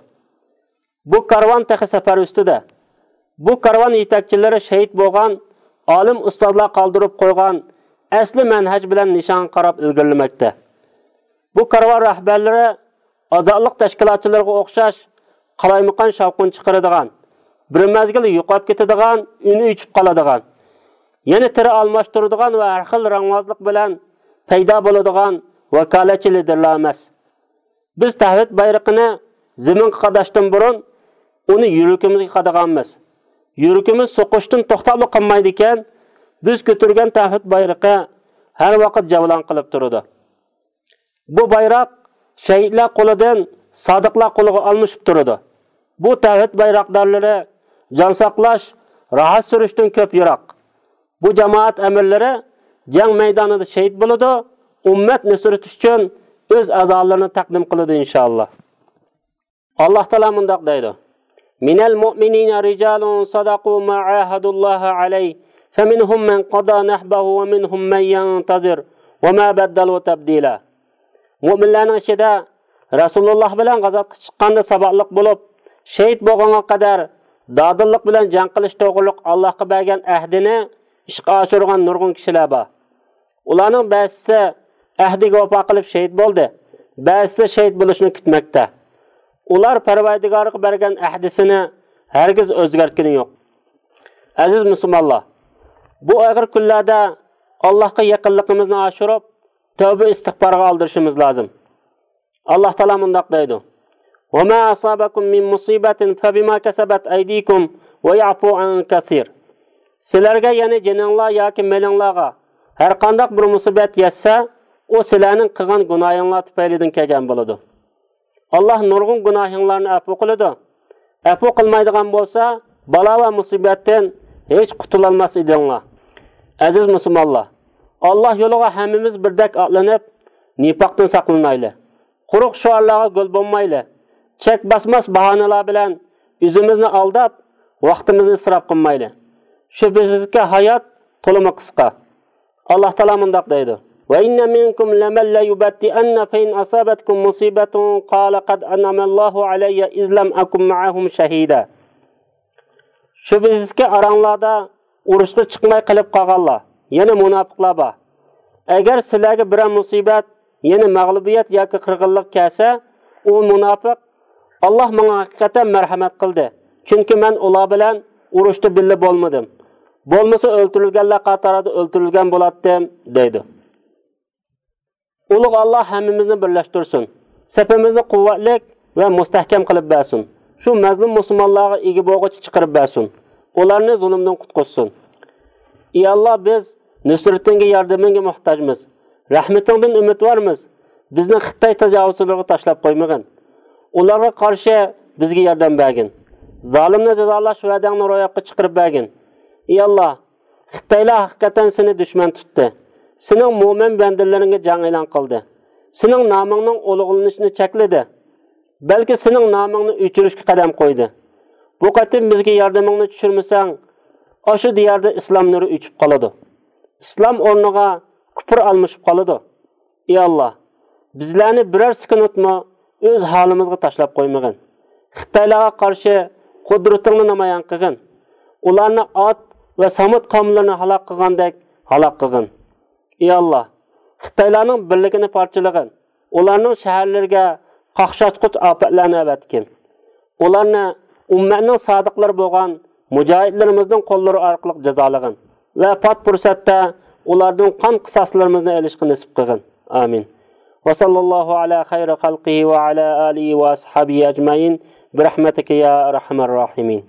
Bu karvon taxi safar ustida. Bu karvon yetakchilari shahid bo'lgan, olim ustozlar qoldirib qo'ygan asli manhaj bilan nishon qarab ilgirlamoqda. Bu karvon rahbarlari ozodlik tashkilotchilariga o'xshash qalaymaqon shavqin chiqaradigan, bir mazgil yo'qolib ketadigan, uni uchib qoladigan, yana tiri almashtiradigan va har xil rangvozlik bilan paydo bo'ladigan vakolatchi liderlar emas. Biz tavhid bayrog'ini zaminga qadashdan burun uni yuragimizga qadaganmiz. Yuragimiz so'qishdan to'xtab qolmaydi ekan, biz ko'targan tavhid bayrog'i har vaqt javlon qilib turadi. Bu bayroq shahidlar qo'lidan sodiqlar qo'liga almashib turadi. Bu tavhid bayroqdorlari jon saqlash, rohat surishdan ko'p yiroq. Bu jamoat amirlari jang maydonida shahid bo'ladi, ummat nusrat uchun o'z a'zolarini taqdim qiladi inshaalloh. Alloh taolo mundoq deydi: Minal mu'minina rijalun sadaqu ma ahadullohi alayhi faminhum man qada nahbahu va minhum man yantazir va ma baddalu tabdila. Mu'minlarning ichida Rasululloh bilan g'azotga chiqqanda saboqliq bo'lib, shahid bo'lgunga qadar dadillik bilan jang qilish to'g'riliq Allohga bergan ahdini ishga oshirgan nurg'un kishilar bor. Ularning ba'zisi ahdiga vafo qilib shahid bo'ldi, ba'zisi shahid bo'lishni kutmoqda. Ular Parvardigorga bergan ahdisini hargiz o'zgartgani yo'q. Aziz musulmonlar, bu og'ir kunlarda Allohga yaqinligimizni oshirib, tavba istig'forga oldirishimiz lozim. Alloh taolo mundoq deydi: "Va ma asabakum min musibatin fa bima kasabat aydikum va ya'fu an kathir." Sizlarga yana jininglar yoki melinglarga har qanday bir musibat yetsa, o sizlarning qilgan gunohinglar tufaylidan kelgan bo'ladi. Allah nurg'un gunohinglarni afv qiladi. Afv qilmaydigan bo'lsa, balo va musibatdan hech qutula olmas edinglar. Aziz musulmonlar, Alloh yo'liga hammamiz birdek otlanib, nifoqdan saqlanaylik. Quruq shiorlarga gul bo'lmaylik. Chek basmas bahonalar bilan o'zimizni aldab, vaqtimizni isrof qilmaylik. Shubhisizki hayot to'limi qisqa. Alloh taolo mundoq deydi: "Va inna minkum laman la yubatti'anna fa in asabatkum musibatun qala qad an'ama Allohu alayya iz lam akum ma'ahum shahida." Shubhisizki aranglarda urushga chiqmay qilib qolganlar, yana munofiqlar bor. Agar sizlarga bir musibat, yana mag'lubiyat yoki qirg'inlik kelsa, u munofiq Alloh menga haqiqatan marhamat qildi. Chunki men ular bilan urushda birga bo'lmadim. Bo'lmasa o'ltirilganlar qatorida o'ltirilgan bo'lardim, deydi. Ulug' Alloh hammamizni birlashtirsin. Safimizni quvvatli va mustahkam qilib bersin. Shu mazlum musulmonlarga ega bo'lg'ich chiqarib bersin. Ularni zulmdan qutqizsin. Ey Alloh, biz nusratingga, yordamingga muhtojmiz. Rahmatingdan umidvormiz. Bizni Xitoy tajovuzchilariga tashlab qo'ymagin. Ularga qarshi bizga yordam bergin. Zolimni jazolash va'dangni ro'yobga chiqarib bergin. Ey Alloh, Xitoylar haqiqatan seni dushman tutdi. Sening mo'min bandalaringga jang e'lon qildi. Sening nomingning ulug'lanishini chekladi. Balki sening nomingni o'chirishga qadam qo'ydi. Bu qatim bizga yordamingni tushirmasang, o'sha diyorda islom nuri o'chib qoladi. Islom o'rniga kufr almashib qoladi. Ey Alloh, bizlarni biror sekundmi o'z holimizga tashlab qo'ymagin. Xitoylarga qarshi qudratingni namoyon qilgin. Ularni Ad va Samud qavmlarini halok qilgandek halok qilgin. Ey Alloh, Xitoylarning birligini parchalagin. Ularning shaharlariga qaqshatqut ofatlarni avatgin. Ularni ummatning sodiqlari bo'lgan mujohidlarimizning qo'llari orqali jazolagin va pat fursatda ularning qon qisoslarimizni olishga nasib qilgin. Amin. Va sallallohu ala xayri xalqihi va ala alihi va ashabihi ajmain bi rahmatika ya arhamar rohimin.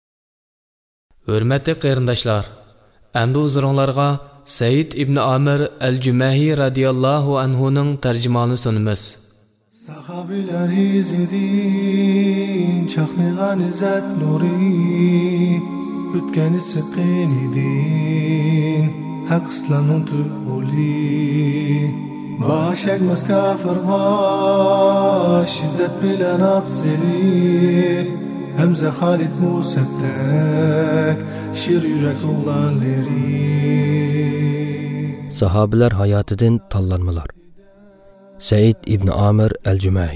Hurmatli qarindoshlar, endi o'zingizlarga Said ibn Amir al-Jumahi radiyallohu anhuning tarjimonini sunamiz. Sahabilar izidin chaqnagan izzat nuri o'tgan siqin idin haq islomning tuli başakmas kafirga shiddat bilan atsilib Hamza Khalid Musaddak şir yürek oğlanları. Sahabiler hayotidan tanlanmalar. Said ibn Amir al-Jumahi.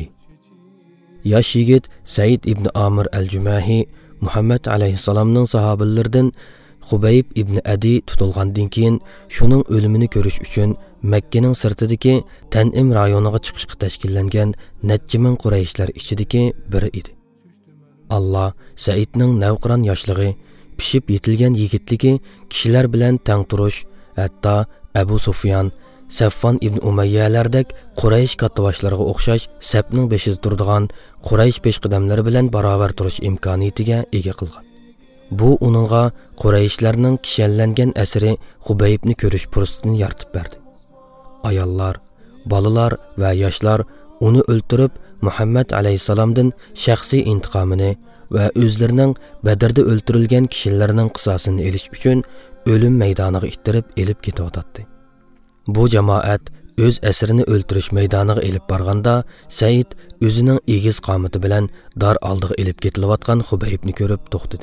Yosh yigit Said ibn Amir al-Jumahi Muhammad alayhissalomning sahobalaridan Xubayb ibn Adi tutilgandan keyin shuning o'limini ko'rish uchun Makkaning sirtidagi Tanim rayoniga chiqishga tashkillangan necha ming Qurayshlar ichidagi biri edi. Allah Saidning navqiron yoshligi, pishib yetilgan yigitligi kishilar bilan teng turish, hatto Abu Sufyan, Saffon ibn Umayyalardek Quraysh kattavashlariga o'xshash safning beshida turadigan Quraysh peshqadamlari bilan barobar turish imkoniyatiga ega qilgan. Bu uningga Qurayshlarning kishanlangan asri Xubaybni ko'rish fursatini yaratib berdi. Ayollar, bolalar va yoshlar uni o'ltirib Muhammad alayhissalomdan shaxsiy intiqomini va o'zlarining Badrda o'ltirilgan kishilarning qisosini olish uchun o'lim maydoniga ittirib elib ketayotdi. Bu jamoat o'z asrini o'ltirish maydoniga elib borganda Said o'zining egiz qomati bilan dar oldiga elib ketilayotgan Xubaybni ko'rib to'xtadi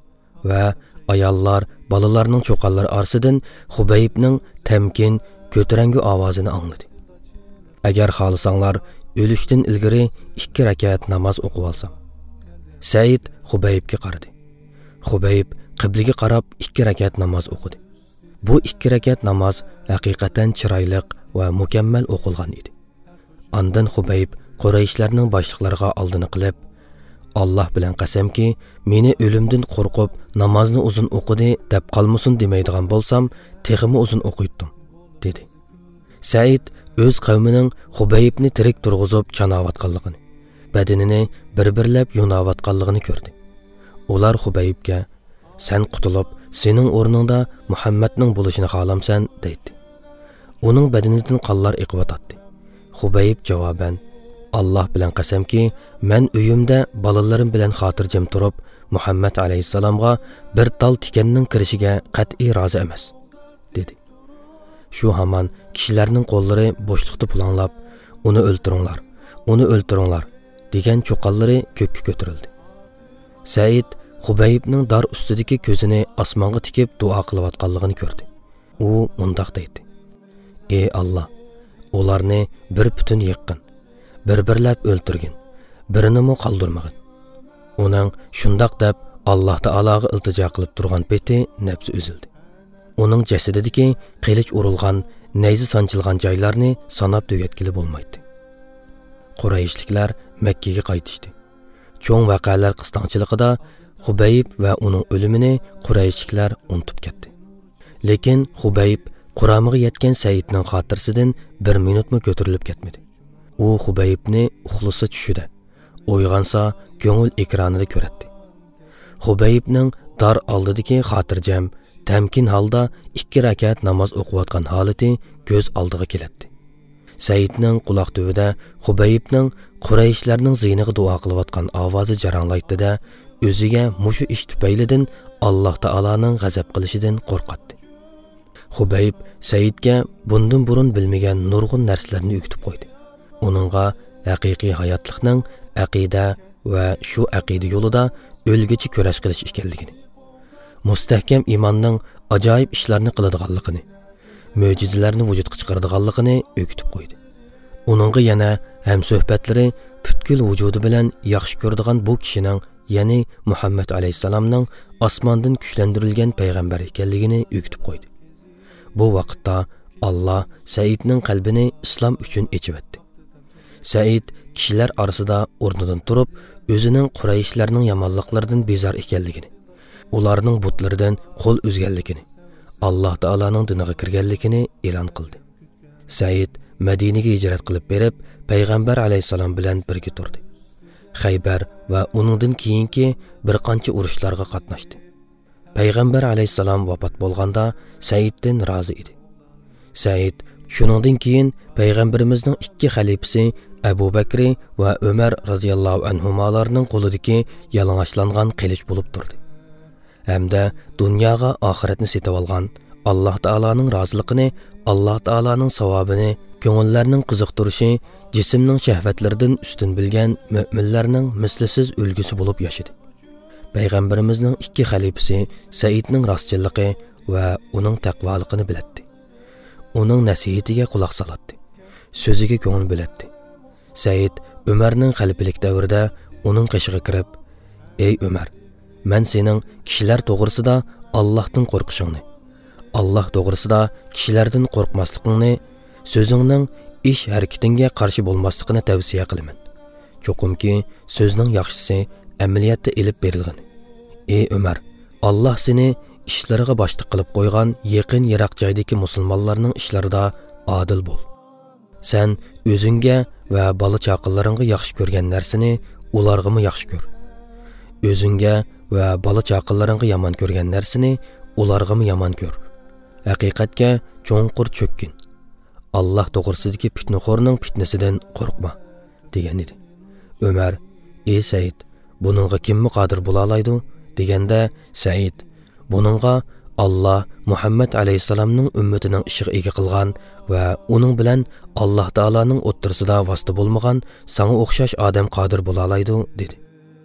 va ayollar, bolalarning cho'qonlari orasidan Xubaybning tamkin, ko'tarangi ovozini angladi. Agar xohlasanglar o'lishdan ilgari 2 rakat namoz o'qib olsam. Said Xubaybga qaradi. Xubayb qibliga qarab 2 rakat namoz o'qidi. Bu 2 rakat namoz haqiqatan chiroyli va mukammal o'qilgan edi. Ondan Xubayb Qurayshlarning boshliqlariga oldini qilib, Alloh bilan qasamki, meni o'limdan qo'rqib namozni uzun o'qidi deb qolmasin demaydigan bo'lsam, texmi uzun o'qiydim, dedi. Said o'z qavmining Xubaybni tirik turg'izib chanavatganligini, badanini bir-birlab yonavatganligini ko'rdi. Ular Xubaybga, "Sen qutulib, sening o'rningda Muhammadning bo'lishini xohlamsan?" dedi. Uning badanidan qonlar eqiyotdi. Xubayb javoban, "Alloh bilan qasamki, men uyimda bolalarim bilan xotirjam turib, Muhammad alayhissalomga bir tal tikanning kirishiga qat'iy rozi emas", dedi. Shu hamon kishilarning qo'llari bo'shliqda pulanglab, "Uni o'ltiringlar, uni o'ltiringlar" degan cho'qonlari ko'kka ko'tarildi. Said Xubaybning dar ustidagi ko'zini osmonga tikib duo qilayotganligini ko'rdi. U mundaq deydi: "Ey Alloh, ularni bir butun yiqqin, bir-birlab o'ltirgin, birini mo qoldirmagin." Uning shundaq deb Alloh taologa iltijo qilib turgan peti nafsi uzildi. Uning jasadidagi qilich urilgan, nayzi sanchilgan joylarni sanab tugatkili bo'lmaydi. Qurayshliklar Makkaga qaytishdi. Cho'ng voqealar qisqanchiligida Xubayb va uning o'limini Qurayshliklar unutib ketdi. Lekin Xubayb Quramıga yetgan Saidning xotirasidan 1 minutmi ko'tarilib ketmadi. U Xubaybni uxlasa tushida, uyg'onsa ko'ngil ekranida ko'ratdi. Xubaybning dar oldidagi xotirjam, tamkin holda 2 rakat namoz o'qiyotgan holati ko'z oldiga keladi. Saidning quloq tubida Xubaybning Qurayshlarning ziyniga duo qilayotgan ovozi jaranglaydi-da, o'ziga mushu ish tufaylidan Alloh taolaning g'azab qilishidan qo'rqatdi. Xubayb Saidga bundan burun bilmagan nurg'un narsalarni o'rgatib qo'ydi. Uningga haqiqiy hayotlikning aqida va shu aqida yo'lida o'lgichi kurash qilish ekanligini, mustahkam iymonning ajoyib ishlarni qiladiganligini, mo'jizalarni vujudga chiqaradiganligini o'rgatib qo'ydi. Uningga yana ham suhbatlari butkul vujudi bilan yaxshi ko'radigan bu kishining, ya'ni Muhammad alayhisalomning osmondan kuchlantirilgan payg'ambar ekanligini o'rgatib qo'ydi. Bu vaqtda Allah Saidning qalbini islom uchun ochibdi. Said kishilar orasida o'rnidan turib, o'zining Qurayshlarning yomonliklaridan bezor ekanligini, ularning butlaridan qo'l uzganligini, Alloh taolaning diniga kirganligini e'lon qildi. Said Madinaga hijrat qilib berib, payg'ambar alayhisalom bilan birga turdi. Xaybar va uningdan keyingi bir qancha urushlarga qatnashdi. Payg'ambar alayhisalom vafot bo'lganda Saiddan rozi edi. Said shuningdan keyin payg'ambarimizning 2 xalifasi Abu Bakr va Umar radhiyallohu anhumalarning qo'lidagi yalang'ochlangan qilich bo'lib turdi. Hamda dunyoga oxiratni setib olgan, Alloh taolaning roziligini, Alloh taolaning savobini, ko'ngillarning qiziqtirishi, jismning shahvatlaridan ustun bilgan mu'minlarning mislisiz ulgusi bo'lib yashadi. Payg'ambarimizning 2 xalifasi Saidning rostchilligi va uning taqvoligini biladi. Uning nasihatiga quloq soladi, so'ziga ko'ngil biladi. Said Umarning xalifalik davrida uning qishig'iga kirib, "Ey Umar, men sening kishilar to'g'risida Allohdan qo'rqishingni, Alloh to'g'risida kishilardan qo'rqmasligingni, so'zingning ish harakatingga qarshi bo'lmasligini tavsiya qilaman. Cho'qimki, so'zning yaxshisi amaliyotda elib berilgan. Ey Umar, Alloh seni ishlariga boshliq qilib qo'ygan yaqin yiroq joydagi musulmonlarning ishlarida adil bo'l. Sen o'zingga va bola chaqinlaringga yaxshi ko'rgan narsani ularga yaxshi ko'r. O'zingga va bola chaqinlaringga yomon ko'rgan narsani ularga yomon ko'r. Haqiqatga cho'nqur cho'kkin. Alloh to'g'risidagi fitnaxo'rning fitnasidan qo'rqma" degan edi. Umar, "Ey Said, buningga kimmi qodir bo'la oladi?" deganda Said, "Buningga Allah Muhammad alayhisalomning ummatining ishiga ega qilgan va uning bilan Alloh taolaning o'ttirsida vosita bo'lmagan sanga o'xshash odam qodir bo'la oladi" dedi.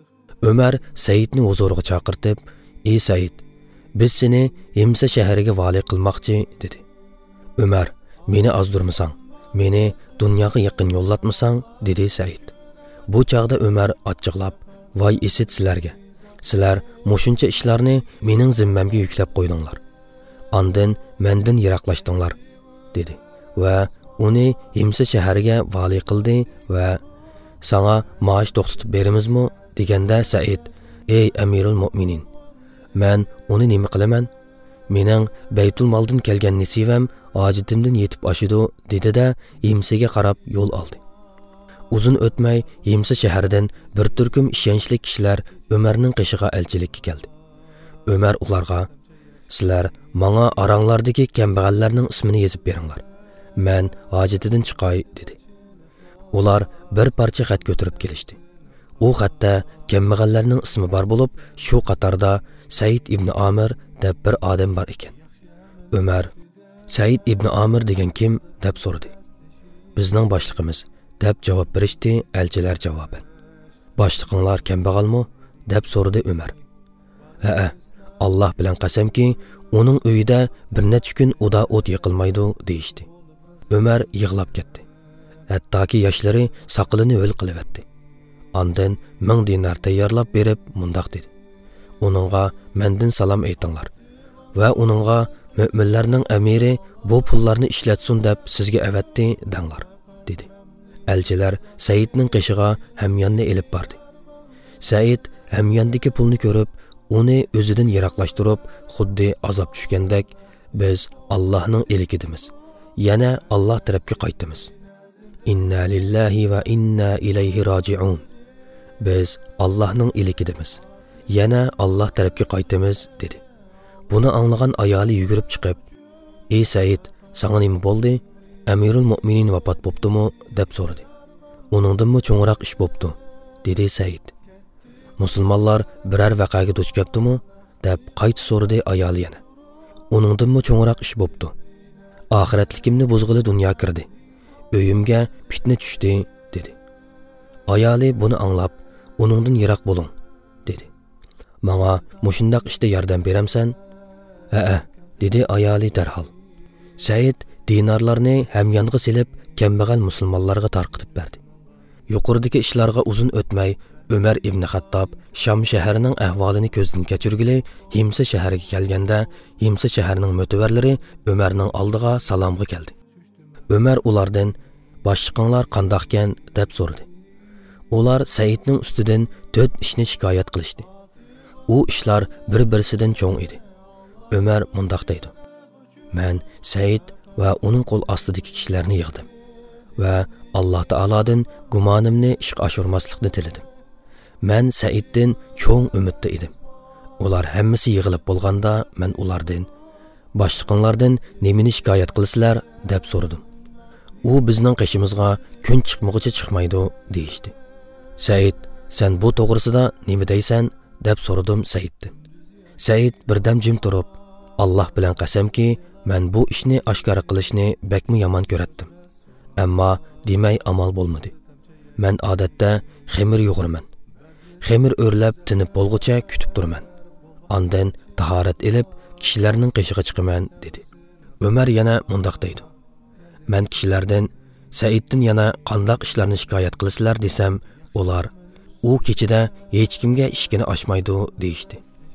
Umar Saidni huzuriga chaqirtib, "Ey Said, biz seni Himsa shahriga vali qilmoqchi" dedi. Umar, "Meni azdurmasang, meni dunyoga yaqin yo'llatmasang" dedi Said. Bu chaqda Umar achchiqlab, "Voy esit sizlarga. Sizlar mushuncha ishlarni mening zimmamga yuklab qo'ydinglar. Ondan mendan yiroqlashdinglar" dedi va uni Himsa shahriga vali qildi va "Sana maosh to'xtatib beramizmi?" deganda Said, "Ey Amirul Mu'minin, men uni nima qilaman? Mening Baytul Moldan kelgan nasivam hojitimdan yetib oshidi" dedi-da Himsaga qarab yo'l oldi. Uzun o'tmay Himsa shahridan bir turkum ishonchli kishilar Umarning qishig'iga elchilikka keldi. Umar ularga, "Sizlar menga oranglardagi kambag'allarning ismini yozib beringlar. Men hojatidan chiqay" dedi. Ular bir parcha xat ko'tarib kelishdi. U xatda kambag'allarning ismi bor bo'lib, shu qatorda Said ibn Amir deb bir odam bor ekan. Umar, "Said ibn Amir degan kim?" deb so'radi. "Bizning boshlig'imiz" deb javob berishdi elchilar javoban. "Boshliqinglar kambag'almi?" deb so'radi Umar. "Ha, Alloh bilan qasamki, uning uyida bir necha kun uda o't yiqilmaydi" deyishdi. Umar yig'lab ketdi. Hattoki yoshlari soqolini ho'l qilyapti. Ondan 1000 dinar tayyorlab berib mundoq dedi: "Uningga mendan salom aytinglar va uningga mu'minlarning amiri bu pullarni ishlatsin deb sizga avatdi danglar" dedi. Elchilar Saidning qishig'iga hamyonni elib bordi. Said hamyondagi pulni ko'rib, uni o'zidan yiroqlashtirib, xuddi azob tushgandek biz Allohning elikidimiz. Yana Alloh tarafga qaytamiz. Inna lillahi va inna ilayhi roji'un. Biz Allohning elikidimiz. Yana Alloh tarafga qaytamiz dedi. Buni anglagan ayoli yugurib chiqib, "Ey Said, sana nima bo'ldi? Amirul Mu'minin vafot bo'ptimi?" deb so'radi. "Uningdanmi cho'ngroq ish bo'pti?" dedi Said. "Musulmonlar biror vaqaga duch kelibdimi?" deb qayta so'radi ayoli yana. "Uningdanmi cho'ngroq ish bo'pti. Oxiratlikimni buzg'ili dunyo kirdi. Uyimga fitna tushdi" dedi. Ayoli buni anglab, "Uningdan yiroq bo'ling" dedi. "Menga mushundaq ishda yordam beramsan?" "Ha-a", dedi ayoli darhol. Said dinarlarni hamyonga silib, kambag'al musulmonlarga tarqitib berdi. Yuqoridagi ishlarga uzun o'tmay, Umar ibn Xattob Sham shahrining ahvolini ko'zdan kechirgili Himsa shahriga kelganda, Himsa shahrining mo'tavarlari Umarning oldiga salomga keldi. Umar ulardan "Boshliqinglar qandoqkan?" deb so'radi. Ular Saidning ustidan 4 ishni shikoyat qilishdi. U ishlar bir-birisidan cho'ng edi. Umar mundaq deydi: "Men Said va uning qo'l ostidagi kishilarni yig'dim va Alloh taolodan gumonimni ishga oshirmaslikni tiladim. Men Saiddan cho'ng umidda edim. Ular hammasi yig'ilib bo'lganda, men ulardan, boshliqlardan nimani shikoyat qilsizlar deb so'radim. U bizning qishimizga kun chiqmoqchi chiqmaydi deyishdi. Said, sen bu to'g'risida nima deysan deb so'radim Saiddan. Said birdam jim turib, Alloh bilan qasamki, men bu ishni oshkora qilishni bakmi yomon ko'ratdim. Ammo demay amal bo'lmadi. Men odatda xamir yo'g'iraman. Xamir o'rlab tinib bo'lguncha kutib turman. Ondan tahorat elib, kishilarning qishiga chiqaman dedi. Umar yana mundaq deydi: "Men kishilardan Saiddan yana qandoq ishlarni shikoyat qilsizlar desam, ular u kechida hech kimga ishkini ochmaydi deyishdi.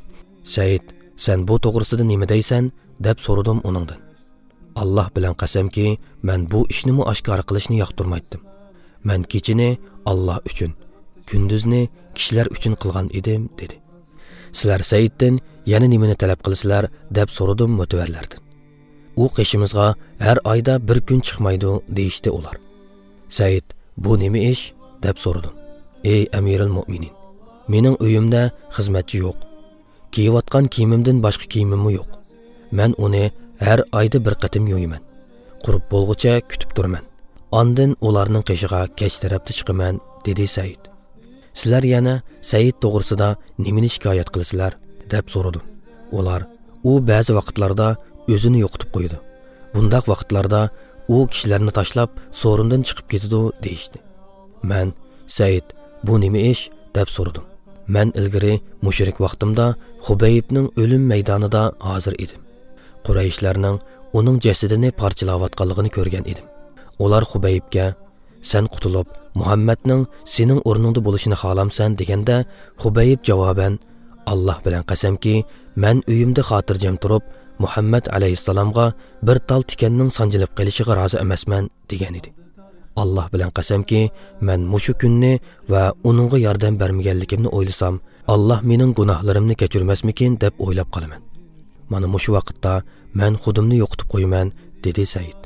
Said, sen bu to'g'risida nima deysan deb so'radim uningdan. Alloh bilan qasamki, men bu ishni oshkora qilishni yoqtirmaydim. Men kechini Alloh uchun, kunduzni kishilar uchun qilgan edim dedi. Sizlar Saiddan yana nimani talab qilsizlar deb so'radim mo'tavarlardan. U qishimizga har oyda bir kun chiqmaydi deyishdi ular. Said, bu nima ish deb so'radim. Ey Amirul Mu'minin, mening uyimda xizmatchi yo'q. Kiyayotgan kiyimimdan boshqa kiyimim yo'q. Men uni har oyda bir qatim yo'yaman. Qurib bo'lguncha kutib turaman. Ondan ularning qishiga kech tarafda chiqaman dedi Said. Sizlar yana Said to'g'risida nimani shikoyat qilsizlar deb so'radi. Ular, u ba'zi vaqtlarda o'zini yo'qotib qo'ydi. Bundaq vaqtlarda u kishilarni tashlab so'rindan chiqib ketadi deyishdi. Men, Said, bu nima ish deb so'radim. Men ilgari mushrik vaqtimda Xubaybning o'lim maydonida hozir edim. Qurayshlarning uning jasadini parchalayotganligini ko'rgan edim. Ular Xubaybga, sen qutulib Muhammadning sening o'rningda bo'lishini xohlamsan deganda, Xubayb javoban, Alloh bilan qasamki, men uyimda xotirjam turib, Muhammad alayhissalomga bir tal tikanning sanjilib qolishiga rozi emasman degan edi. Alloh bilan qasamki, men mushu kunni va uningga yordam bermaganligimni o'ylasam, Alloh mening gunohlarimni kechirmasmikin deb o'ylab qolaman. Mana mushu vaqtda men xudimni yo'qotib qo'yaman dedi Said.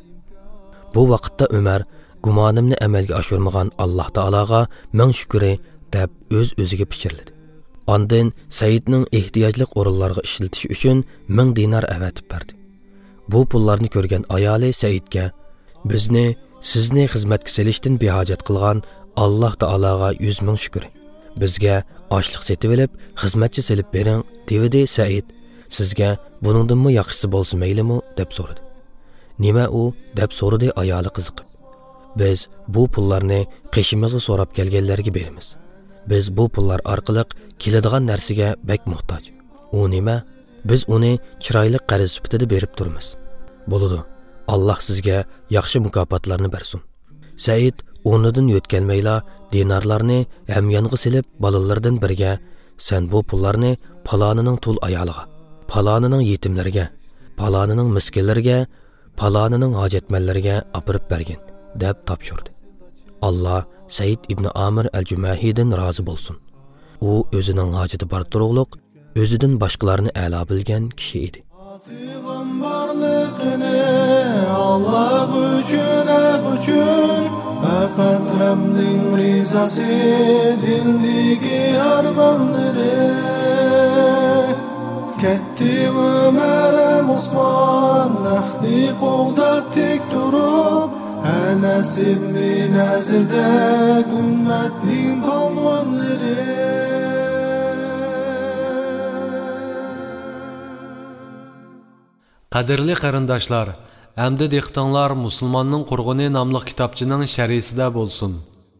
Bu vaqtda Umar gumonimni amalga oshirmagan Alloh taologa ming shukri deb o'z-o'ziga pichirladi. Ondan Saidning ehtiyojli o'rinlarga ishlatish uchun 1000 dinar avatib berdi. Bu pullarni ko'rgan ayoli Saidga, bizni sizni xizmatga selishdan behojat qilgan Alloh taologa 100 ming shukr. Bizga oshliq setib olib, xizmatchi selib bering, dedi Said. Sizga buningdanmi yaxshisi bo'lsa maylimi deb so'radi. Nima u deb so'radi ayoli qiziqib. Biz bu pullarni qishimizga so'rab kelganlarga beramiz. Biz bu pullar orqali keladigan narsaga bek muhtoj. U nima? Biz uni chiroyli qarz sifatida berib turamiz. Bo'ladi. Alloh sizga yaxshi mukofotlarni bersin. Said o'rnidan yo'tkalmayla dinarlarni hamyonga silib bolalardan biriga, sen bu pullarni palonining tul ayoliga, palonining yetimlarga, palonining miskinlarga, palonining hojatmanlarga opirib bergin deb topshirdi. Alloh Said ibn Amir al-Jumahidan rozi bo'lsin. U o'zining hojati bor turug'liq, o'zidan boshqalarni a'lo bilgan kishi edi. haqiqini Allah uchun, haq uchun faqat Rabbning rizasi dildagi armonlari ketdi Umar Usmon nahni qo'g'dab tek turib Anas ibn Nazirdek ummatning polvonlari Qadirli qarindoshlar, əmdi dehqonlar Musulmonning Qurg'uni nomli kitobchining sharhisida bo'lsin.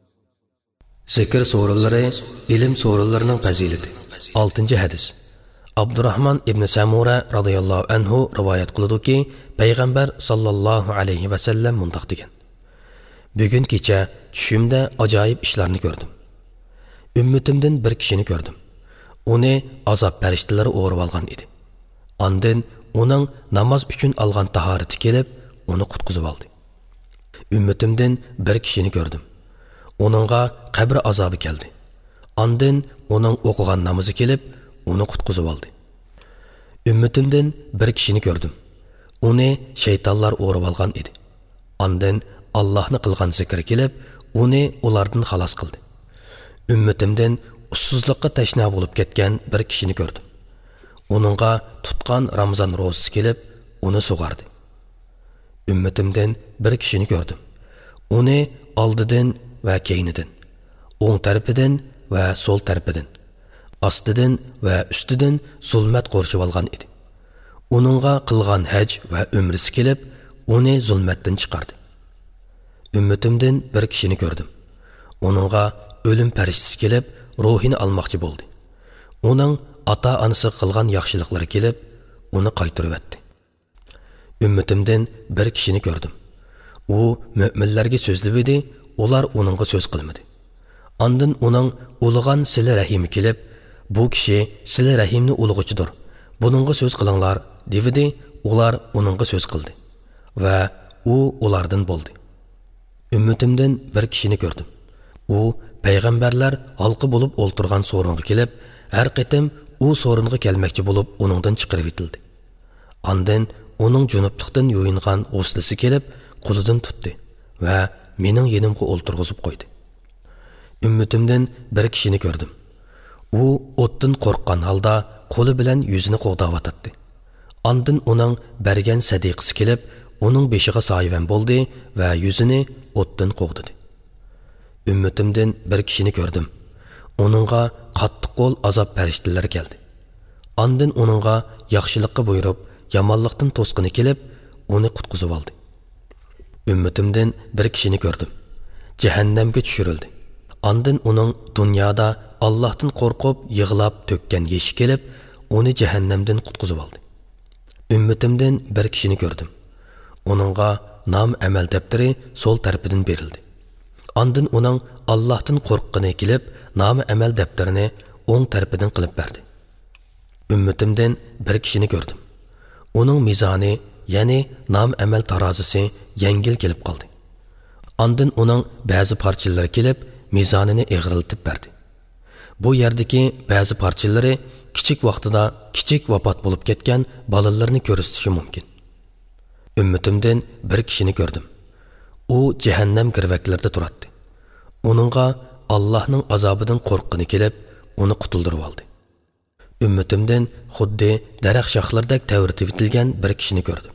Zikr suralari, ilm suralarining fazilati. 6-hadis. Abdurrahman ibn Samura radhiyallohu anhu rivoyat qiladi-ki, payg'ambar sallallohu alayhi va sallam mundaq degan: Bugun kecha tushimda ajoyib ishlarni ko'rdim. Ummatimdan bir kishini ko'rdim. Uni azob farishtalari o'g'irib olgan edi. Ondan uning namoz uchun olgan tahorati kelib, uni qutqizib oldi. Ummatimdan bir kishini ko'rdim. Uningga qabr azobi keldi. Ondan uning o'qigan namozi kelib, uni qutqizib oldi. Ummatimdan bir kishini ko'rdim. Uni shaytonlar o'g'irib olgan edi. Ondan Allohni qilgan zikri kelib, uni ulardan xalos qildi. Ummatimdan ussizlikqa tashna bo'lib ketgan bir kishini ko'rdim. Uningga tutgan Ramazon ro'zasi kelib, uni sug'ardi. Ummatimdan bir kishini ko'rdim. Uni oldidan va keynidan, o'ng tarafidan va so'l tarafidan, ostidan va ustidan zulmat qo'rshib olgan edi. Uningga qilgan haj va umrisi kelib, uni zulmatdan chiqardi. Ummatimdan bir kishini ko'rdim. Uningga o'lim farishtasi kelib, ruhini olmoqchi bo'ldi. Uning ota-onasi qilgan yaxshiliklari kelib, uni qaytarib etdi. Ummatimdan bir kishini ko'rdim. U mu'minlarga so'zladi, ular uningga so'z qilmadi. Ondan uning ulug'an sila rahimi kelib, bu kishi sila rahimni ulug'uchidir. Buningga so'z qilinglar, dedi. Ular uningga so'z qildi va u ulardan bo'ldi. Ummatimdan bir kishini ko'rdim. U payg'ambarlar halqi bo'lib o'ltirgan so'ringa kelib, har qitim u so'ringa kelmoqchi bo'lib, uningdan chiqarib etildi. Ondan uning junublikdan yo'yingan g'uslisi kelib, qo'lidan tutdi va mening yenimga o'ltirg'izib qo'ydi. Ummatimdan bir kishini ko'rdim. U o'tdan qo'rqqan holda qo'li bilan yuzini qo'g'dayotdi. Ondan uning bergan sadiqasi kelib, uning beshiga soyvan bo'ldi va yuzini o'tdan qo'g'didi. Ummatimdan bir kishini ko'rdim. Uningga qattiq qo'l azob farishtalari keldi. Ondan uningga yaxshilikqa buyurib, yomonlikdan to'sqini kelib, uni qutqizib oldi. Ummatimdan bir kishini ko'rdim. Jahannamga tushirildi. Ondan uning dunyoda Allohdan qo'rqib, yig'lab to'kkan yeshi kelib, uni jahannamdan qutqizib oldi. Ummatimdan bir kishini ko'rdim. Uningga nom amal daftari so'l tarafidan berildi. Ondan uning Allohdan qo'rqqani kelib, nomi amal daftarini o'ng tarafidan qilib berdi. Ummatimdan bir kishini ko'rdim. Uning mizoni, ya'ni nom amal tarozisi yengil kelib qoldi. Ondan uning ba'zi parchalari kelib, mizonini eg'riltib berdi. Bu yerdagi ba'zi parchalari kichik vaqtida kichik vafot bo'lib ketgan bolalarni ko'rsatishi mumkin. Ummatimdan bir kishini ko'rdim. U jahannam girvaklarida turadi. Uningga Allohning azobidan qo'rqqani kelib, uni qutuldirib oldi. Ummatimdan xuddi daraxt shoxlaridek tavritib etilgan bir kishini ko'rdim.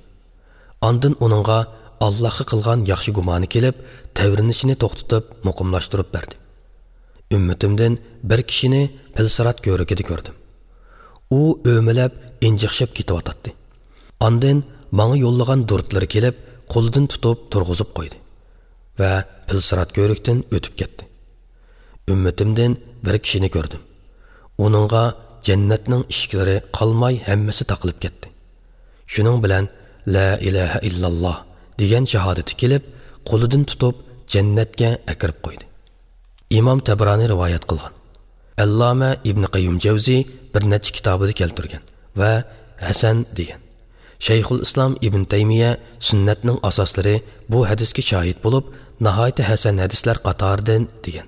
Ondan uningga Allohga qilgan yaxshi gumoni kelib, tavrinishini to'xtatib, muqimlashtirib berdi. Ummatimdan bir kishini pilsirat ko'rigida ko'rdim. U o'milab, injiqshab ketyotdi. Ondan menga yo'llagan durtlari kelib, qo'lidan tutib turg'izib qo'ydi va pilsirat ko'rikdan o'tib ketdi. Ummatimdan bir kishini ko'rdim. Uningga jannatning eshiklari qolmay hammasi taqilib ketdi. Shuning bilan la ilaha illalloh degan shahodati kelib, qo'lidan tutib jannatga akirib qo'ydi. Imom Tabrani rivoyat qilgan. Alloma Ibn Qayyum Javzi bir necha kitobida keltirgan va Hasan degan. Shayxul Islom Ibn Taymiya sunnatning asoslari bu hadisga shohid bo'lib, nihoyat hasan hadislar qatoridan degan.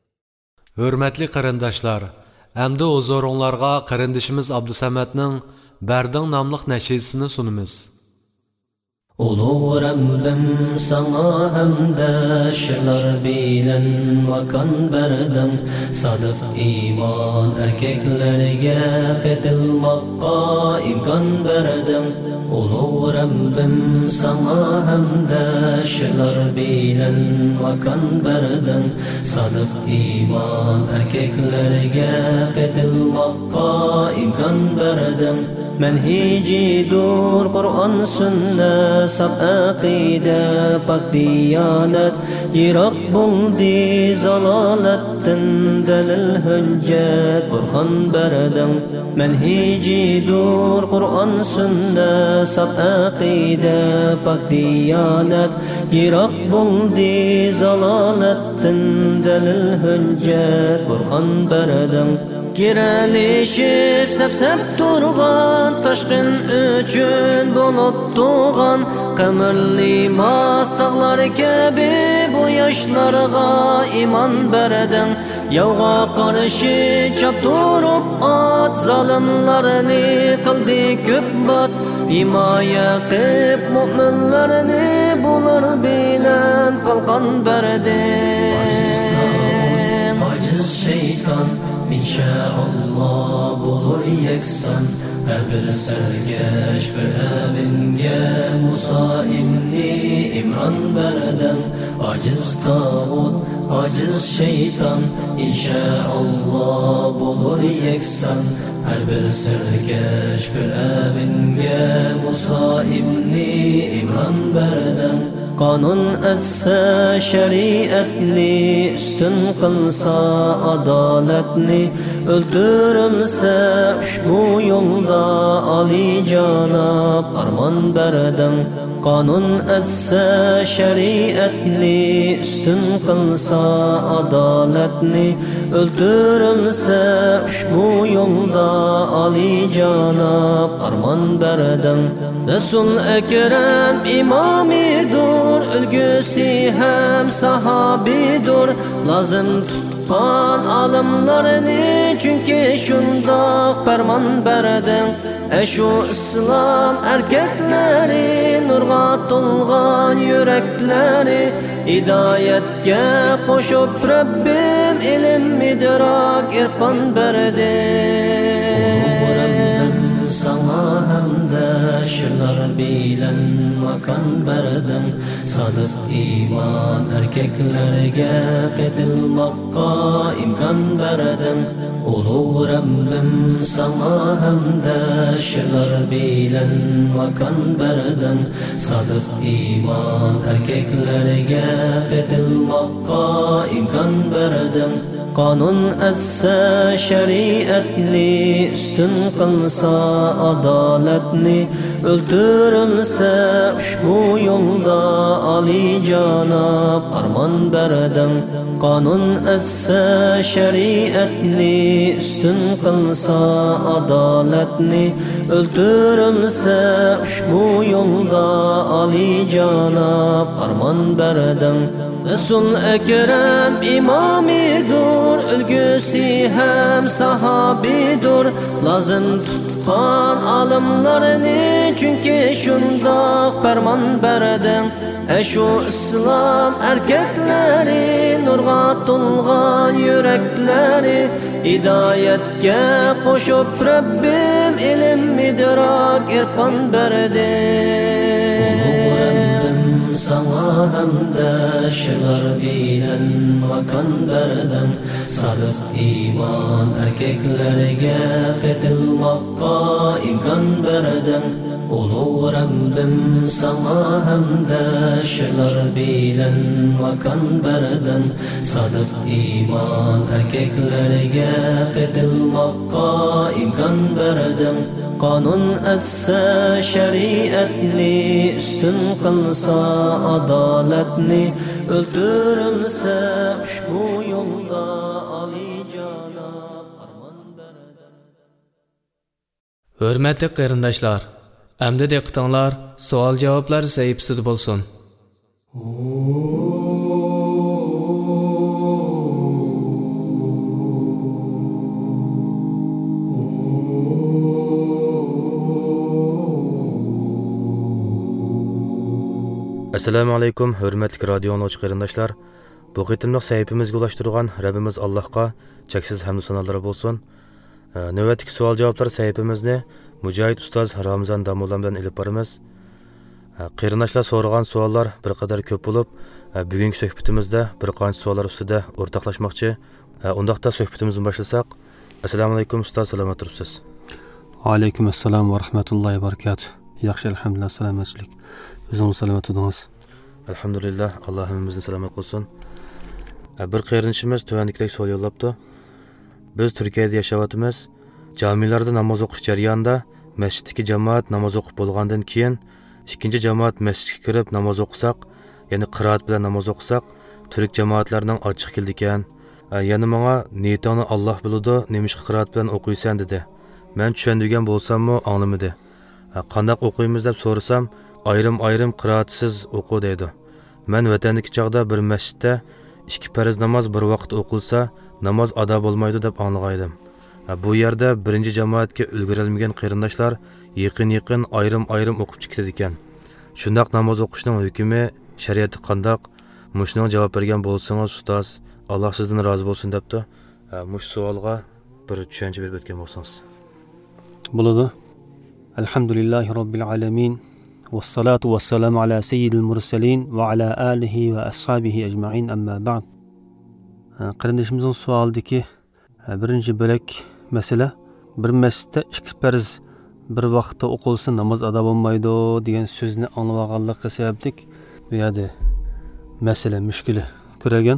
Hurmatli qarindoshlar, endi huzuringizga qarindishimiz Abdusamatning Barding nomli nashisini sunamiz. Ulug' Rabbim sana hamdaşlar bilen makan berdim Sadık iman erkeklerge qetilmakka imkan berdim Ulug' Rabbim sana hamdaşlar bilen makan berdim Sadık iman erkeklerge qetilmakka imkan berdim Menhicidur Kur'an sünnet sab aqide pak diyanet Yirak buldi zalalettin delil hüccet Burhan berdim Menhicidur Kur'an sünnet sab aqide pak diyanet Yirak buldi zalalettin delil hüccet Burhan berdim Girelişip sep turgan Taşkın üçün bulup tuğan Kömürli mastağlar kebi Bu yaşlarga iman berdin Yavga karşı çap durup at Zalimlerini kıldı kübbat Himaya kıp mu'minlerini Bular bilen kalkan berdin Aciz şeytan İnşallah bulur yeksan Her bir sergeç ve evinde Musa İbni İmran berden Aciz tağut, aciz şeytan İnşallah bulur yeksan Her bir sergeç ve evinde Musa İbni İmran berden Kanun etse şeriatni üstün kılsa adaletni öldürülse ushbu yolda Ali Cenab arman berdim Kanun etse şeriatni üstün kılsa adaletni öldürülse ushbu yolda Ali Cenab arman berdim Resul Ekrem imamidur Ülgüsü hem sahabidur Lazım tutkan alimlerini Çünkü şunda ferman berdin Eşu İslam erkekleri Nurga tulgan yürekleri Hidayetke koşup Rabbim ilim idrak irfan berdi Sana hamdaşlar bilen makan berdim Sadık iman erkeklerge qetilmakka imkan berdim Ulug' Rabbim sana hamdaşlar bilen makan berdim Sadık iman erkeklerge qetilmakka imkan berdim Kanun etse şeriatni üstün kılsa adaletni öldürülse ushbu yolda Ali Cenab arman berdim Kanun etse şeriatni üstün kılsa adaletni öldürülse ushbu yolda Ali Cenab arman berdim Resul Ekrem imamidur Ülgüsü hem sahabidur Lazım tutkan alimlerini Çünkü şunda ferman berdin Eşu İslam erkekleri Nurga tulgan yürekleri Hidayetke koşup Rabbim ilim idrak irfan berdi Sana hamdaşlar bilen makan berdim Sadık iman erkeklerge qetilmakka imkan berdim Ulug' Rabbim sana hamdaşlar bilen makan berdim Sadık iman erkeklerge qetilmakka imkan berdim Kanun etse şeriatni üstün kılsa adaletni öldürülse ushbu yolda Ali Cenab arman berdim Hürmetli qarindoshlar, endi diqqatinglar savol-javoblar sahifasida bo'lsin. Assalomu alaykum, hurmatli radio anglag'uchi qarindoshlar. Bu qitimliq sahifamizga ulashtirgan Rabbimiz Allohga cheksiz hamd sanolar bo'lsin. Navbatdagi savol javoblar sahifamizni Mujohid ustoz Ramzan Damo'lan bilan ilib boramiz. Qarindoshlar so'ragan savollar bir qadar ko'p bo'lib, bugungi suhbatimizda bir qancha savollar ustida o'rtoqlashmoqchi. Undaqda suhbatimizni boshlasak. Assalomu alaykum ustoz, salomat turibsiz? Va alaykum assalom va rahmatullohi va barakatuh. Yaxshi, alhamdulillah, salomatlik. O'zingiz salomat bo'ldingiz? Alhamdulillah, Alloh hammamizni salomat qilsin. Bir qarindoshimiz tuvandikdek savol yo'llabdi. Biz Turkiyada yashayotimiz. Jamilarda namoz o'qish jarayonida masjiddagi jamoat namoz o'qib bo'lgandan keyin ikkinchi jamoat masjidga kirib namoz o'qisak, ya'ni qiroat bilan namoz o'qisak, turk jamoatlarining ochiq keldi ekan. Yana menga niyatini Alloh biladi, nemishqa qiroat bilan o'qiysan dedi. Men tushundigan bo'lsam-mu anglamadi. Qanday o'qiymiz deb so'rasam, ayrim qiroatsiz o'qi deydi. Men vatandagi chaqda bir masjidda ikki farz namoz bir vaqt o'qilsa, namoz ado bo'lmaydi deb anglagaydim. Bu yerda birinchi jamoatga ulgurolmagan qarindoshlar yaqin ayrim o'qib chiqadi ekan. Shundaq namoz o'qishning hukmi shariatda qandoq? Mushning javob bergan bo'lsangiz ustoz, Alloh sizdan rozi bo'lsin debdi. Mush savolga bir tushuncha berib o'tgan bo'lsangiz. Bo'ladi. Alhamdulillahi robbil alamin. Vassalatu vassalamu ala sayyidil mursalin va ala alihi va ashabihi ajma'in, amma ba'd. Qarindishimizning savolidagi birinchi bo'lak masala, bir masjidda ikki farz bir vaqtda o'qilsa namoz ado bo'lmaydi degan so'zni anglag'anligi sababli bu yerda masala mushkuli ko'rgan.